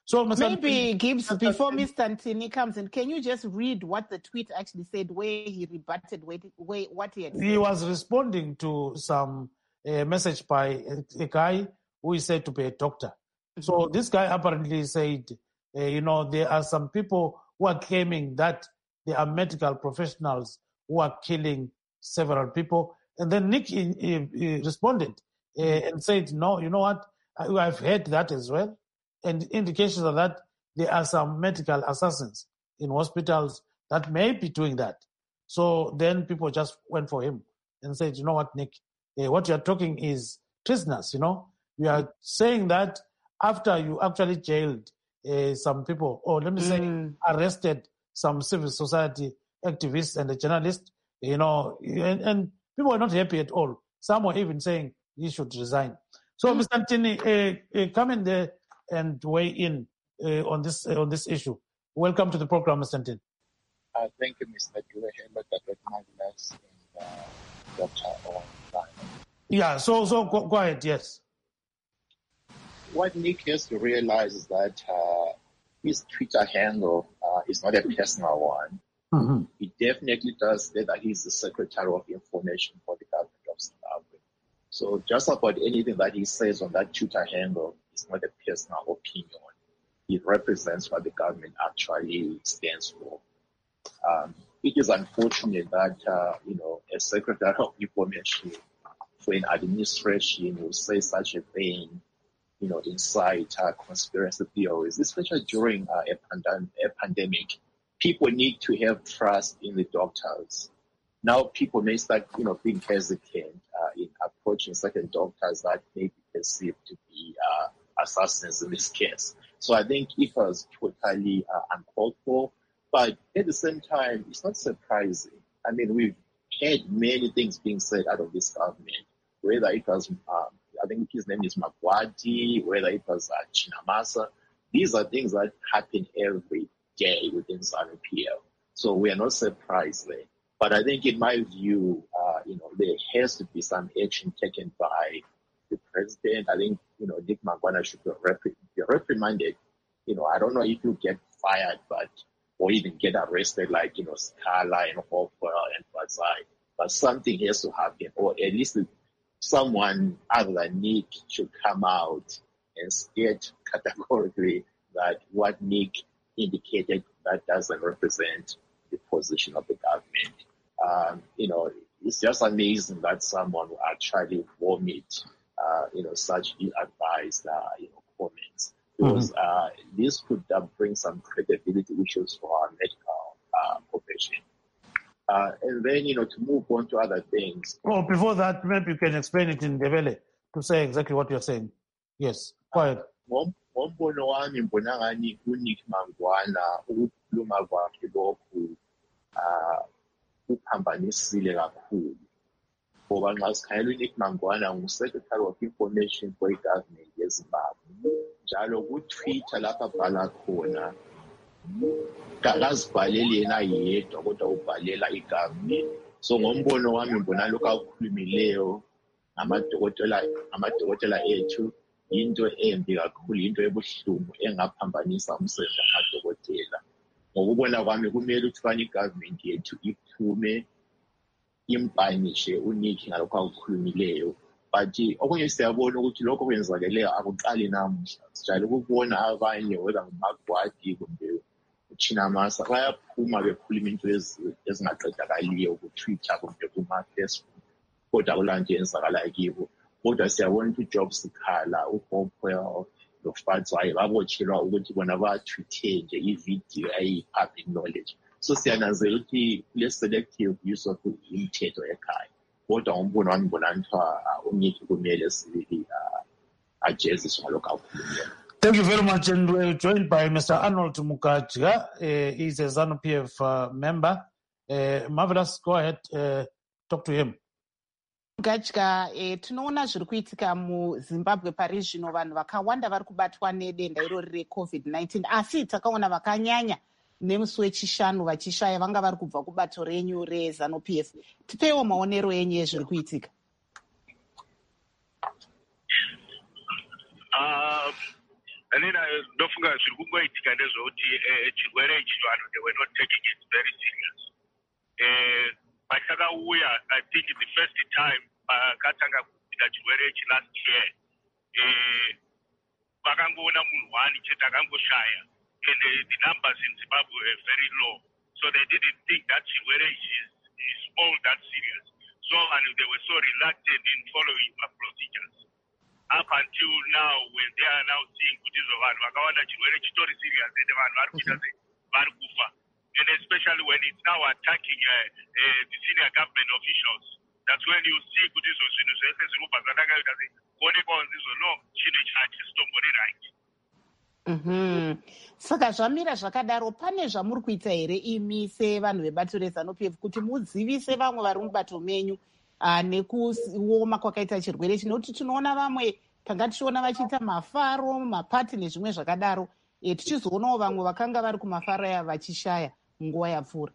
So Mister maybe Gibbs, before Mister Ntini comes in, can you just read what the tweet actually said, where he rebutted where, where, what he had said? He was responding to some uh, message by a, a guy who is said to be a doctor. Mm-hmm. So this guy apparently said, uh, you know, there are some people who are claiming that they are medical professionals who are killing several people. And then Nick he, he, he responded uh, and said, no, you know what? I, I've heard that as well. And indications of that there are some medical assassins in hospitals that may be doing that. So then people just went for him and said, you know what, Nick, uh, what you're talking is treasonous, you know. You are saying that after you actually jailed uh, some people, or let me mm. say arrested some civil society activists and a journalist, you know, and, and people were not happy at all. Some were even saying he should resign. So, mm. Mister Ntini, uh, uh, come in there and weigh in uh, on this uh, on this issue. Welcome to the program, Mister Ntini. Uh, thank you, Mister Duwehemba, that recognized in uh, Doctor Online. Yeah, so so go, go ahead, yes. What Nick has to realize is that uh, his Twitter handle uh, is not a personal one. Mm-hmm. He definitely does say that he's the Secretary of Information for the government of Zimbabwe. So just about anything that he says on that Twitter handle is not a personal opinion. It represents what the government actually stands for. Um, it is unfortunate that, uh, you know, a Secretary of Information for an administration will say such a thing, you know, incite uh, conspiracy theories, especially during uh, a, pandem- a pandemic. People need to have trust in the doctors. Now people may start, you know, being hesitant uh, in approaching certain doctors that may be perceived to be uh, assassins in this case. So I think it was totally uh, uncalled for. But at the same time, it's not surprising. I mean, we've had many things being said out of this government, whether it was, um, I think his name is Magwati, whether it was uh, Chinamasa. These are things that happen every day within ZANU-P F. So we are not surprised there. But I think in my view, uh, you know, there has to be some action taken by the president. I think, you know, Nick Mangwana should be, rep- be reprimanded. You know, I don't know if you get fired, but or even get arrested like, you know, Scala and Hopper and Bazai. But something has to happen, or at least someone other than Nick should come out and state categorically that what Nick indicated, that doesn't represent the position of the government. Um, you know, it's just amazing that someone will actually vomit, uh, you know, such ill-advised, uh, you know, comments. Because uh, this could uh, bring some credibility issues for our medical uh, profession. Uh, and then, you know, to move on to other things. Oh, before that, maybe you can explain it in Ndebele to say exactly what you're saying. Yes, go ahead. Ngombono wami mbona ngani uNick Mangwana ukukhuluma kwakhe lokhu uphambanisile kakhulu. Ngoba nxa sikhangela uNick Mangwana ngu-Secretary of Information for i-Government yeZimbabwe. Njalo ku-Twitter lapha abhala khona kakazibhaleli yena yedwa kodwa ubhalela i-government. So ngombono wami mbona lokhu akukhulumileyo ngamadokotela ngamadokotela ethu into embi kakhulu, into ebuhlungu engaphambanisa umsebenzi wamadokotela. Ngokubona kwami kumele ukuthi kanye i-government yethu iphume impanishe uNick ngalokhu akukhulumileyo. But okunye siyabona ukuthi lokho kwenzakeleyo akuqali namuhla. Sijayele ukubona abanye whether nguMagwadi kumbe uChinamasa bayaphuma bekhuluma into ezingaqedakaliyo ku-Twitter kumbe kuma-Facebook, kodwa akulanto yenzakalayo kibo. Kodwa siyabona ukuthi uJob Sikhala, uHopewell noFadzwayo babotshelwa ukuthi bona bathwithe nje ividiyo eyi-public knowledge. So siyananzela ukuthi kule-selective use of imithetho ekhaya. Kodwa ngombono wami mbona kuthiwa uNick kumele sibili ajeziswe ngalokho akukhulumileyo. Thank you very much, and we're joined by Mister Arnold Mukachika. Uh, he's a ZANU-P F uh, member. Uh, Marvelous, go ahead, uh, talk to him. Mukachika, eh, tinoona zviri kuitika muZimbabwe pari zvino, vanhu vakawanda vari kubatwa nedenda irori recovid nineteen, asi takaona vakanyanya nemusi wechishanu vachishaya vanga vari kubva kubato renyu reZANU-P F. Tipewo maonero enyu ezviri kuitika. Uh, anina ndofunga zviri kungoitika ndezvekuti chirwere ichi vanhu they were not taking it very serious. Pachakauya I think the first time pakatanga kuita chirwere ichi last year vakangoona munhu wani chete akangoshaya and the numbers in Zimbabwe were very low, so they didn't think that chirwere ichi is, is all that serious, so and they were so reluctant in following the procedures up until now when they are now seeing kuti izvo vanhu vakawanda chirwere chitori serious and vanhu vari kuita vari kufa, and especially when it's now attacking uh, uh, the senior government officials. That's when you see kuti izvo zvinhu zvese zviri kubva zvadakaita sekuonekwa kunzi izvo no chinhu ichi hachisitomborí right. Mhm. Saka zvamira zvakadaro, pane zvamuri kuita here imi sevanhu vebato reZANU-P F kuti mudzivise vamwe vari mubato menyu nekuoma kwakaita chirwere ichi, nekuti tinoona vamwe tanga tichiona vachiita mafaro mapati nezvimwe zvakadaro, tichizoonawo vamwe vakanga vari kumafaro aya vachishaya nguva yapfuura.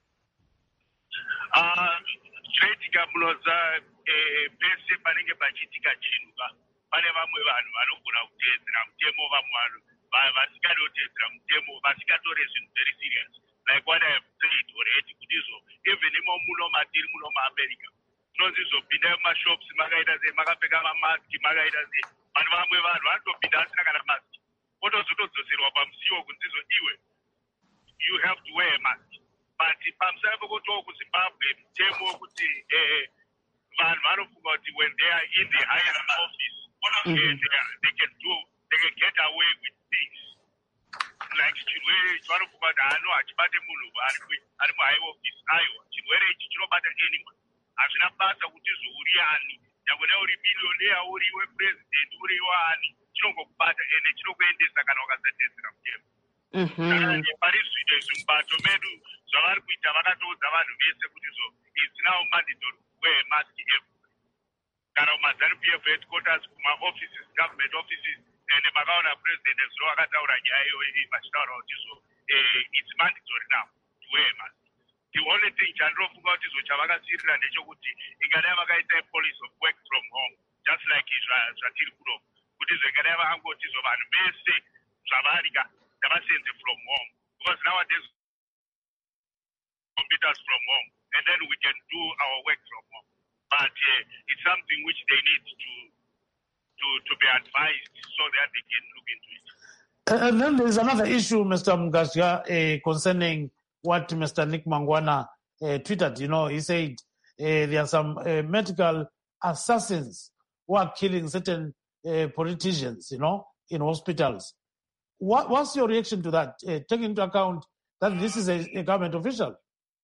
Zvaitika munoza pese panenge pachiitika chinhu pane vamwe vanhu vanogona kuteedzera mutemo, vamwe vanhu vasingatotedzera mutemo, vasingatore zvinhu very serious, like what I have said already kuti izvo even imo muno matiri muno muAmerica tinonzi izvopinda mumashops makaita sei makapfeka mamaski makaita sei, vanhu vamwe vanhu vanotopinda asina kana maski otozotodzoserwa pamusiwo kunzi izvo iwe you have to wear a mask. But pamusana pekotowo kuZimbabwe mutemo wekuti vanhu vanofunga kuti when they are in the higher office mm-hmm. they, they can do they can get away with things like chirwere ichi vanofunga kuti hano hachibate munhu ari muhigh office aiwa chirwere ichi chinobata anyone, hazvina basa kuti zvouri ani, nyangwe neuri miliyonea uri wepresident uri waani chinongokubata ende chinokuendesa kana ukasatedzera mutemo. Pari zvino izvi mubato medu zvavari kuita vakatoudza vanhu vese kuti izvo it's now mandatory wear mask everywhere. Kana kumaZANU-P F headquarters, kumaoffices, government offices, and makaona president zvino vakataura nyaya iyoyi vachitaura kuti izvo it's mandatory now to wear mask. The only thing chandinofunga kuti izvo chavakasirira ndechekuti ingadai vakaita policy of work from home just like zvatiri kuno, kuti izvo ingadai vakangoti izvo vanhu vese zvavarika ngavasenze from home, because nowadays computers from home and then we can do our work from home, but uh, it's something which they need to to to be advised so that they can look into it. Uh, and then there's another issue, Mister Mngasha, uh, concerning what Mister Nick Mangwana uh, tweeted. You know, he said uh, there are some uh, medical assassins who are killing certain uh, politicians, you know, in hospitals. What, what's your reaction to that, uh, taking into account that this is a, a government official?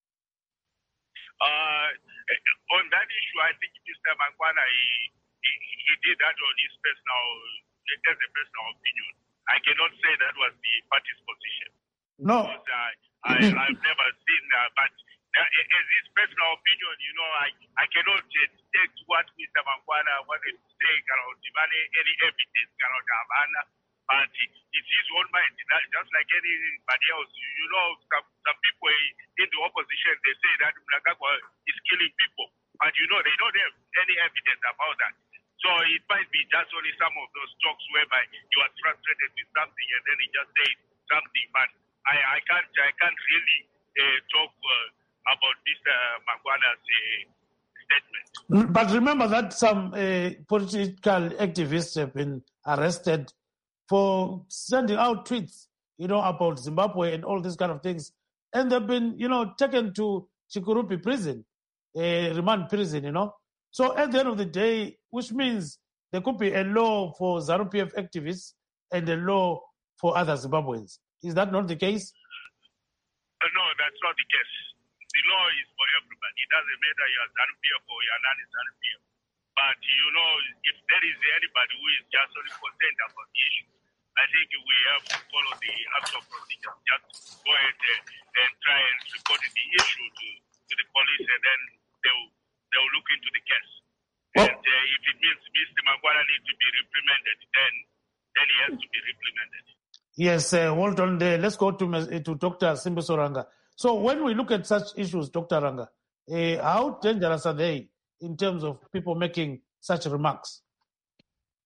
Uh, on that issue, I think Mister Mangwana, he, he, he did that on his personal, as a personal opinion. I cannot say that was the party's position. No. Because, uh, I, I've never seen that, but uh, as his personal opinion, you know, I, I cannot uh, take what Mister Mangwana wanted to say, cannot demand any evidence, cannot have but it's his own mind, just like anybody else. You know, some, some people in the opposition, they say that Mnangagwa is killing people, but you know, they don't have any evidence about that. So it might be just only some of those talks whereby he was frustrated with something and then he just said something, but I, I can't I can't really uh, talk uh, about Mister Mangwana's uh, statement. But remember that some uh, political activists have been arrested for sending out tweets, you know, about Zimbabwe and all these kind of things. And they've been, you know, taken to Chikurupi prison, uh, remand prison, you know. So at the end of the day, which means there could be a law for ZANU-P F activists and a law for other Zimbabweans. Is that not the case? Uh, no, that's not the case. The law is for everybody. It doesn't matter you're ZANU-P F or you're non-ZANU-P F. But, you know, if there is anybody who is just only concerned about the issue, I think we have to follow the actual procedure. Just go ahead and, and try and report the issue to, to the police, and then they will, they will look into the case. Well, and uh, if it means Mister Mangwana needs to be reprimanded, then then he has to be reprimanded. Yes, uh, hold on there. Let's go to to Doctor Simbiso Ranga. So when we look at such issues, Doctor Ranga, uh, how dangerous are they in terms of people making such remarks?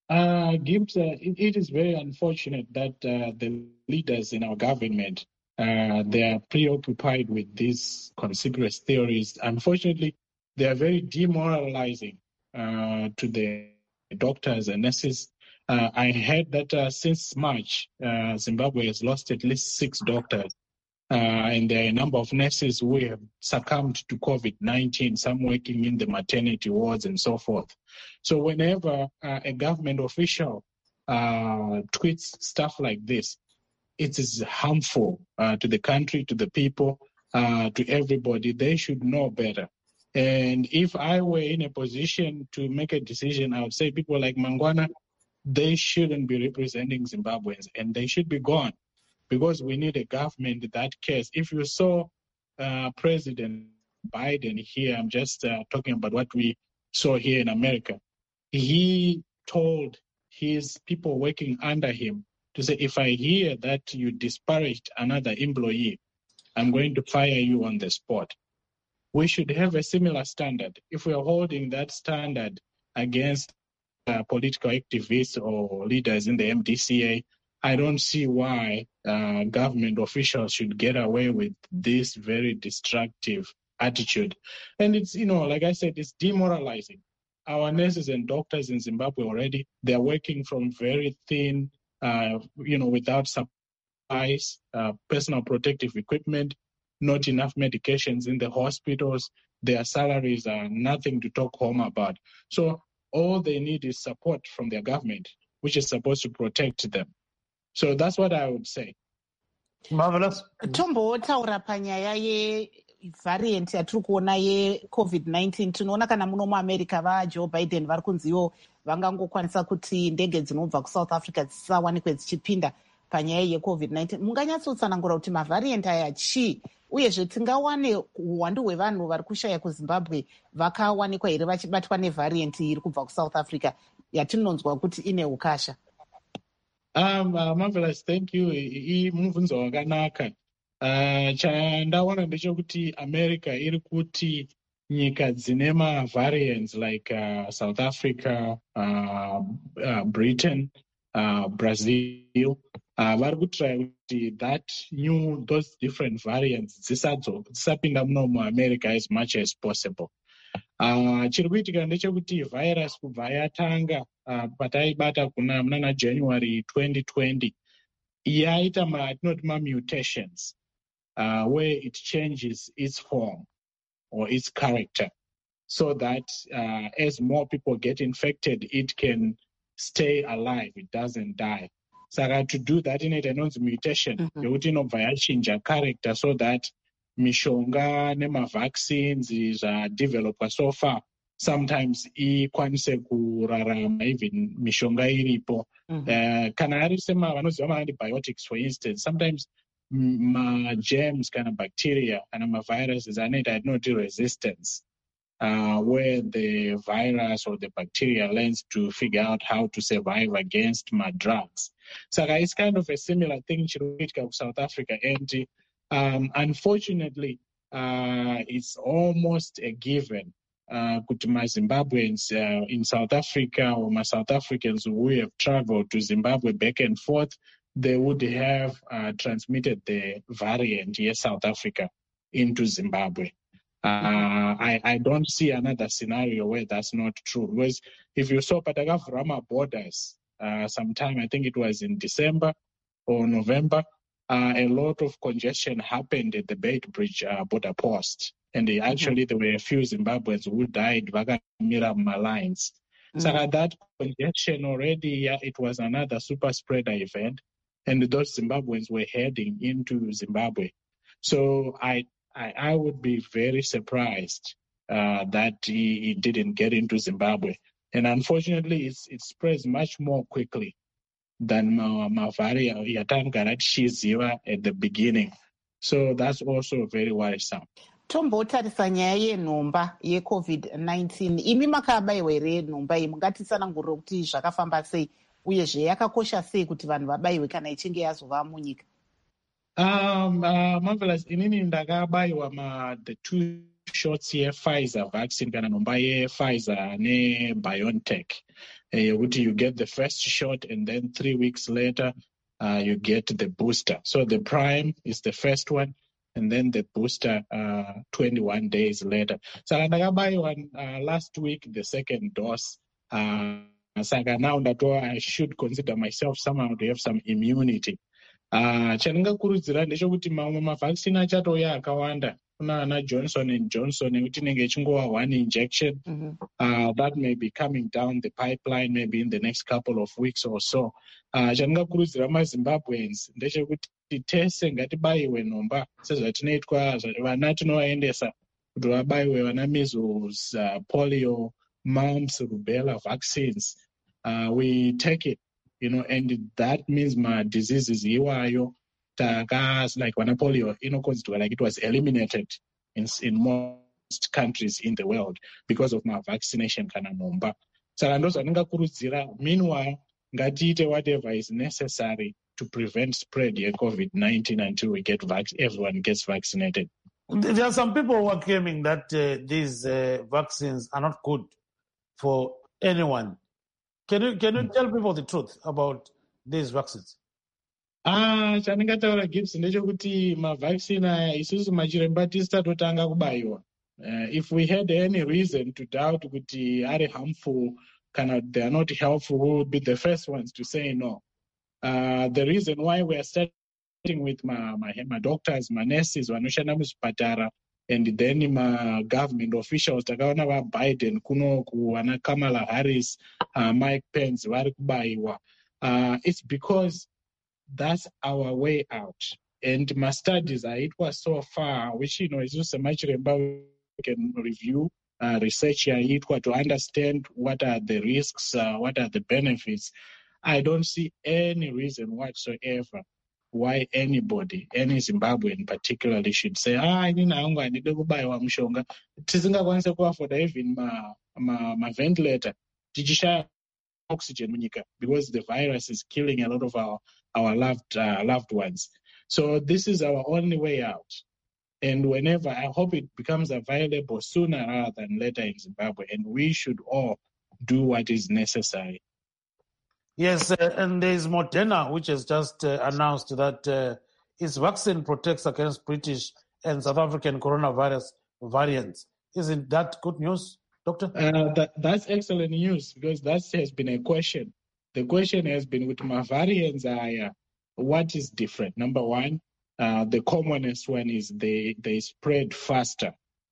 Uh, Gibbs, uh, it, it is very unfortunate that uh, the leaders in our government, uh, they are preoccupied with these conspiracy theories. Unfortunately, they are very demoralizing uh, to the doctors and nurses. Uh, I heard that uh, since March, uh, Zimbabwe has lost at least six doctors. Uh, and there are a number of nurses who have succumbed to COVID nineteen, some working in the maternity wards and so forth. So whenever uh, a government official uh, tweets stuff like this, it is harmful uh, to the country, to the people, uh, to everybody. They should know better. And if I were in a position to make a decision, I would say people like Mangwana, they shouldn't be representing Zimbabweans and they should be gone. Because we need a government that cares. If you saw uh, President Biden here, I'm just uh, talking about what we saw here in America. He told his people working under him to say, if I hear that you disparaged another employee, I'm going to fire you on the spot. We should have a similar standard. If we are holding that standard against uh, political activists or leaders in the M D C A, I don't see why uh, government officials should get away with this very destructive attitude. And it's, you know, like I said, it's demoralizing. Our nurses and doctors in Zimbabwe already, they're working from very thin, uh, you know, without supplies, uh, personal protective equipment, not enough medications in the hospitals. Their salaries are nothing to talk home about. So all they need is support from their government, which is supposed to protect them. So that's what I would say. Marvelous. Tombotaura panyaya yevariant yatiri kuona yecovid nineteen tinoona kana muno muamerica vajoe Biden vari kunziwo vangangokwanisa kuti ndege dzinobva kuSouth Africa dzisawanikwe dzichipinda panyaya yecovid nineteen. Munganyatsotsanangura kuti mavariant aya chii uyezve tingawane uwandu hwevanhu vari kushaya kuZimbabwe vakawanikwa here vachibatwa nevariant iri kubva kuSouth Africa yatinonzwa kuti ine ukasha? Um, uh, Marvelous, thank you. I muvunzo wakanaka. Uh, chandaona ndechekuti America iri kuti nyika dzine ma variants like uh, South Africa, uh, uh, Britain, uh, Brazil, uh, vari kutry kuti that new, those different variants dzisapinda muno muAmerica as much as possible. Uh, chiri kuitika ndechekuti virus kubva yatanga uh, pataibata kuna munana January twenty twenty yaita matinoti mamutations uh, where it changes its form or its character so that uh, as more people get infected, it can stay alive, it doesn't die. Saka to do that in it anonzi mutation yekuti inobva yachinja character so that mishonga nema-vaccines zvadevelopwa so far sometimes ikwanise kurarama even mishonga iripo. Mm-hmm. Uh, kana ari sema vanoziva ma-antibiotics for instance, sometimes ma-germs kana bacteria kana ma-viruses anoita atinoti resistance uh, where the virus or the bacteria learns to figure out how to survive against ma-drugs. So it's kind of a similar thing chiri kuitika kuSouth Africa and Um, unfortunately, uh, it's almost a given uh, kuti ma-Zimbabweans uh, in South Africa or ma-South Africans who have traveled to Zimbabwe back and forth, they would have uh, transmitted the variant here, South Africa, into Zimbabwe. Uh, I, I don't see another scenario where that's not true. Because if you saw Patagavurama borders uh, sometime, I think it was in December or November, Uh, a lot of congestion happened at the Beit Bridge uh, border post. And they, actually, mm-hmm. there were a few Zimbabweans who died vakamira lines. Mm-hmm. So that congestion already, uh, it was another super spreader event. And those Zimbabweans were heading into Zimbabwe. So I I, I would be very surprised uh, that he, he didn't get into Zimbabwe. And unfortunately, it's, it spreads much more quickly than Mavaria yatanga tichiziva at the beginning. So that's also very worrisome. Tombotarisa nyaya yenhomba yecovid nineteen. Imi makabayiwa here nhomba iyi, mungatitsanangurire kuti zvakafamba sei uyezve yakakosha sei kuti vanhu vabayiwe kana ichinge yazova munyika? Um, uh, Marvelous, inini ndakabayiwa ma the two shots ye Pfizer vaccine kana nhomba ye Pfizer ne BioNTech. uh, you get the first shot and then three weeks later uh, you get the booster. So the prime is the first one, and then the booster uh, twenty-one days later. So one uh, last week, the second dose. Uh, saka now that I should consider myself somehow to have some immunity. Uh, chandingakurudzira ndechekuti mamwe mavhaccine achatoya akawanda. Kuna ana Johnson and Johnson ekuti nenge chingowa one injection. Mm-hmm. Uh, that may be coming down the pipeline maybe in the next couple of weeks or so. Uh, chandingakurudzira maZimbabweans ndechekuti tese ngatibaiwe nomba sezvatinoitwa vana tinovaendesa kuti vabaiwe vana measles, uh, polio, mumps, rubella vaccines. Uh, we take it, you know, and that means my diseases iwayo takas like vana polio inokonzerwa like it was eliminated in in most countries in the world because of my vaccination kana nomba. Saka ndozvandingakurudzira. Meanwhile, ngatiite whatever is necessary to prevent spread of COVID nineteen until we get vac- everyone gets vaccinated. There are some people who are claiming that uh, these uh, vaccines are not good for anyone. Can you can you tell people the truth about these vaccines? Ah, chandingataura Gibbs ndechekuti mavaccine aya isusu machiremba tisatotanga kubaiwa. Uh, if we had any reason to doubt kuti are harmful, kana they are not helpful, we would be the first ones to say no. Uh, the reason why we are starting with my, my, my doctors, my nurses, vanoshanda muzvipatara, and then my government officials, takaona vaBiden kunoku, vana Kamala Harris, uh, Mike Pence, vari kubaiwa. Uh, it's because that's our way out. And my studies, uh, it was so far, which, you know, is just a much we can review, uh, research yaitwa to understand what are the risks, uh, what are the benefits. I don't see any reason whatsoever why anybody, any Zimbabwean particularly, should say, ah, inini hangu handide kubaiwa mushonga. Tisingakwanise kuafford even ma, ma, ma ventilator. Tichishaya oxygen munyika because the virus is killing a lot of our, our loved, uh, loved ones. So this is our only way out. And whenever, I hope it becomes available sooner rather than later in Zimbabwe. And we should all do what is necessary. Yes, uh, and there is Moderna, which has just uh, announced that uh, its vaccine protects against British and South African coronavirus variants. Isn't that good news, Doctor? Uh, that, that's excellent news because that has been a question. The question has been with my variants, uh, what is different? Number one, uh, the commonest one is they, they spread faster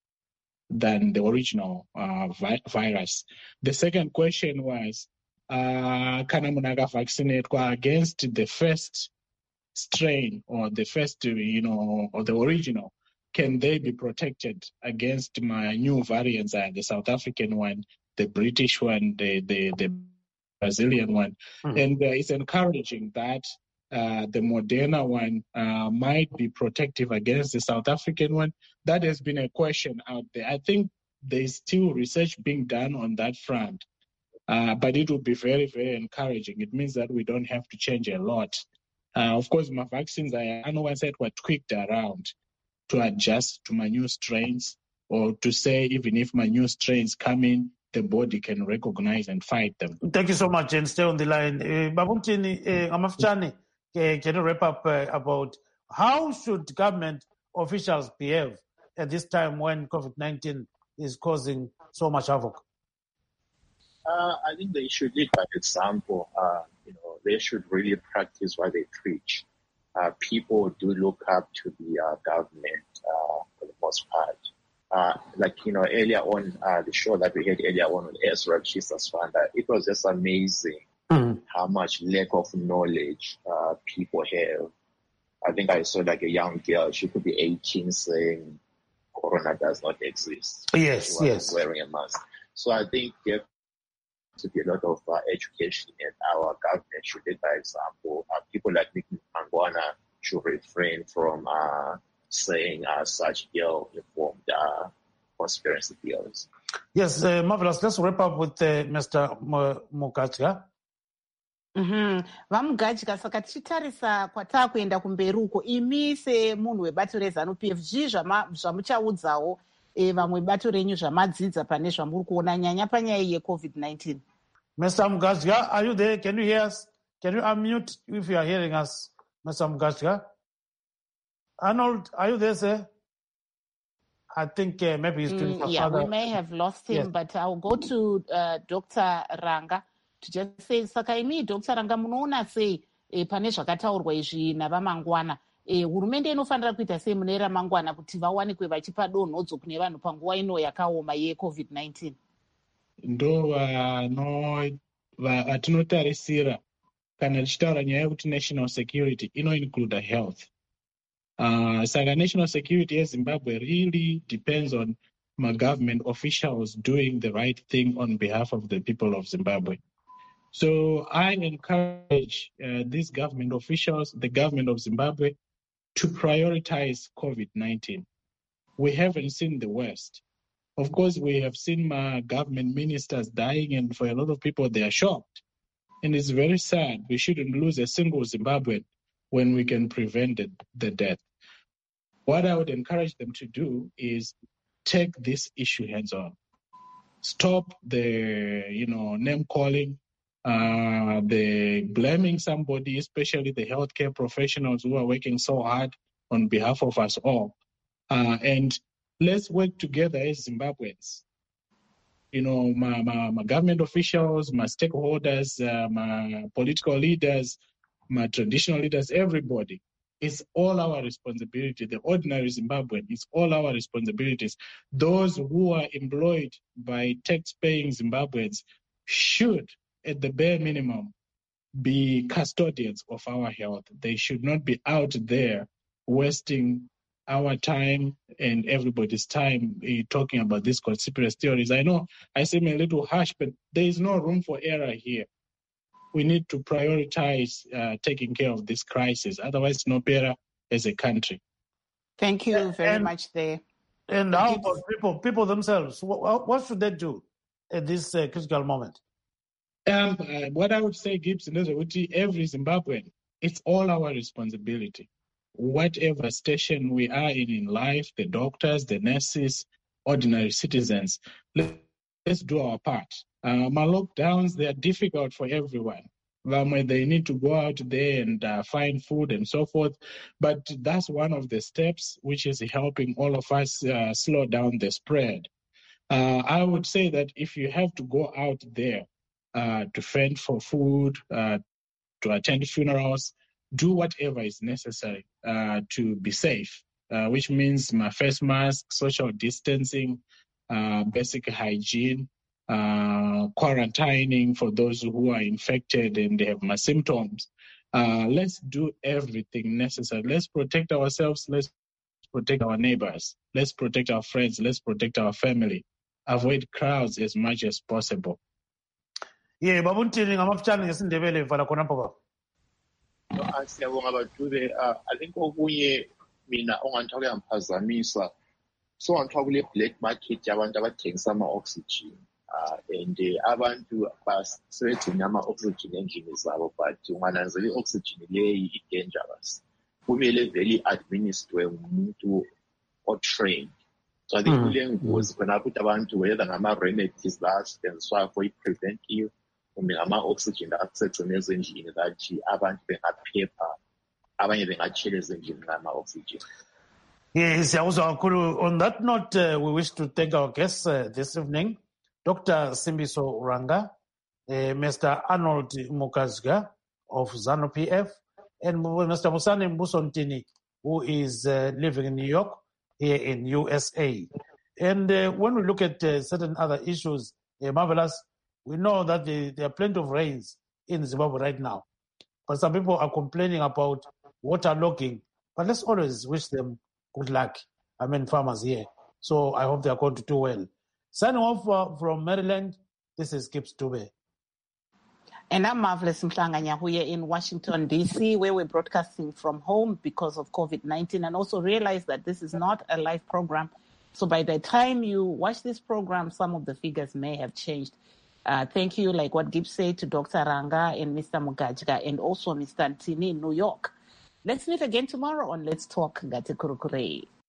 than the original uh, vi- virus. The second question was, Uh, kana munhu akavaccinatwa against the first strain or the first, you know, or the original, can they be protected against my new variants, uh, the South African one, the British one, the the, the Brazilian one? Mm. And uh, it's encouraging that uh, the Moderna one uh, might be protective against the South African one. That has been a question out there. I think there's still research being done on that front. Uh, but it will be very, very encouraging. It means that we don't have to change a lot. Uh, of course, my vaccines, I, I know I said, were tweaked around to adjust to my new strains, or to say even if my new strains come in, the body can recognize and fight them. Thank you so much, and stay on the line. Uh, Babumtini, uh, Amafchani, uh, can you wrap up uh, about how should government officials behave at this time when COVID nineteen is causing so much havoc? Uh, I think they should lead by example. Uh, you know, they should really practice what they preach. Uh, people do look up to the uh, government uh, for the most part. Uh, like, you know, earlier on, uh, the show that we had earlier on with Ezra Chisaswanda, it was just amazing mm-hmm. how much lack of knowledge uh, people have. I think I saw like a young girl, she could be eighteen, saying Corona does not exist. Yes, she yes. Wearing a mask. So I think there to be a lot of uh, education, and our government should lead by example. Uh, people like Nick Mangwana should refrain from uh, saying uh, such ill-informed uh, conspiracy theories. Yes, uh, marvelous. Let's wrap up with uh, Mister Mukacha. Mm-hmm. Vamugadyika saka tichitarisa kwataakuenda kumberi uko, imi semunhu webato reZANU-P F G zvamuchaudzawo e, vamwe bato renyu zvamadzidza pane zvamuri kuona nyanya panyaya yecovid nineteen? Mister Mugajga, are you there? Can you hear us? Can you unmute if you are hearing us, Mister Mugajga? Arnold, are you there, sir? I think uh, maybe he's doing Mm, some yeah, further. we may have lost him, Yes. but I'll go to uh, Doctor Ranga to just say, saka imi Doctor Ranga munoona sei eh, pane zvakataurwa izvi navamangwana eh, hurumende inofanira kuita sei mune ramangwana kuti vawanikwe vachipa donhodzo kune vanhu panguva ino yakaoma yecovid nineteen. Ndo vano vatinotarisira kana tichitaura nyaya yekuti national security ino-include health. Uh, saka national security yeZimbabwe really depends on my government officials doing the right thing on behalf of the people of Zimbabwe. So I encourage uh, these government officials, the government of Zimbabwe, to prioritize COVID nineteen. We haven't seen the worst. Of course, we have seen my government ministers dying, and for a lot of people, they are shocked. And it's very sad. We shouldn't lose a single Zimbabwean when we can prevent the, the death. What I would encourage them to do is take this issue hands on. Stop the, you know, name calling, uh, the blaming somebody, especially the healthcare professionals who are working so hard on behalf of us all. Uh, and let's work together as Zimbabweans. You know, my, my, my government officials, my stakeholders, uh, my political leaders, my traditional leaders, everybody. It's all our responsibility. The ordinary Zimbabwean, it's all our responsibilities. Those who are employed by tax-paying Zimbabweans should, at the bare minimum, be custodians of our health. They should not be out there wasting our time and everybody's time uh, talking about these conspiracy theories. I know I seem a little harsh, but there is no room for error here. We need to prioritize uh, taking care of this crisis. Otherwise, no better as a country. Thank you very and, much there. And how about people, people themselves? What, what should they do at this uh, critical moment? Um, uh, what I would say, Gibson, is that every Zimbabwean, it's all our responsibility. Whatever station we are in in life, the doctors, the nurses, ordinary citizens, let's do our part. Uh, my lockdowns, they are difficult for everyone. They need to go out there and uh, find food and so forth. But that's one of the steps which is helping all of us uh, slow down the spread. Uh, I would say that if you have to go out there uh, to fend for food, uh, to attend funerals, do whatever is necessary uh, to be safe, uh, which means my face mask, social distancing, uh, basic hygiene, uh, quarantining for those who are infected and they have my symptoms. Uh, let's do everything necessary. Let's protect ourselves. Let's protect our neighbors. Let's protect our friends. Let's protect our family. Avoid crowds as much as possible. Yeah, babuntini ngamafutshane ngesindebele vala khona pha. Siyabonga Badube. I think okunye mina onganthi kuyangiphazamisa so ngithiwa kule black market yabantu abathengisa ama-oxygen uh, and uh, abantu basebegcina ama-oxygen endlini zabo, but ungananzela i-oxygen leyi i-dangerous. Kumele vele administrwe ngumuntu o-trained. So I think kule ngozi khona ukuthi abantu whether ngama-remedies la-asetshenziswayo for i-preventive kumbe ngama-oxygen asegcine ezindlini that abantu bengaphepha, abanye bengatshela ezindlini ngama-oxygen. Yes, on that note, uh, we wish to thank our guests uh, this evening, Doctor Simbiso Ranga, uh, Mister Arnold Mugajga of ZANU P F, and Mister Musani Musontini, who is uh, living in New York, here in U S A. And uh, when we look at uh, certain other issues, uh, Marvelous, we know that the, there are plenty of rains in Zimbabwe right now. But some people are complaining about waterlogging. But let's always wish them good luck. I mean, farmers here. So I hope they are going to do well. Signing off uh, from Maryland, this is Gibbs Dube. And I'm Marvelous Mhlanganya here in Washington, D C, where we're broadcasting from home because of COVID nineteen, and also realize that this is not a live program. So by the time you watch this program, some of the figures may have changed. Uh, thank you, like what Gibbs said, to Doctor Ranga and Mister Mugajga and also Mister Ntini in New York. Let's meet again tomorrow on Let's Talk Ngati Kurukure.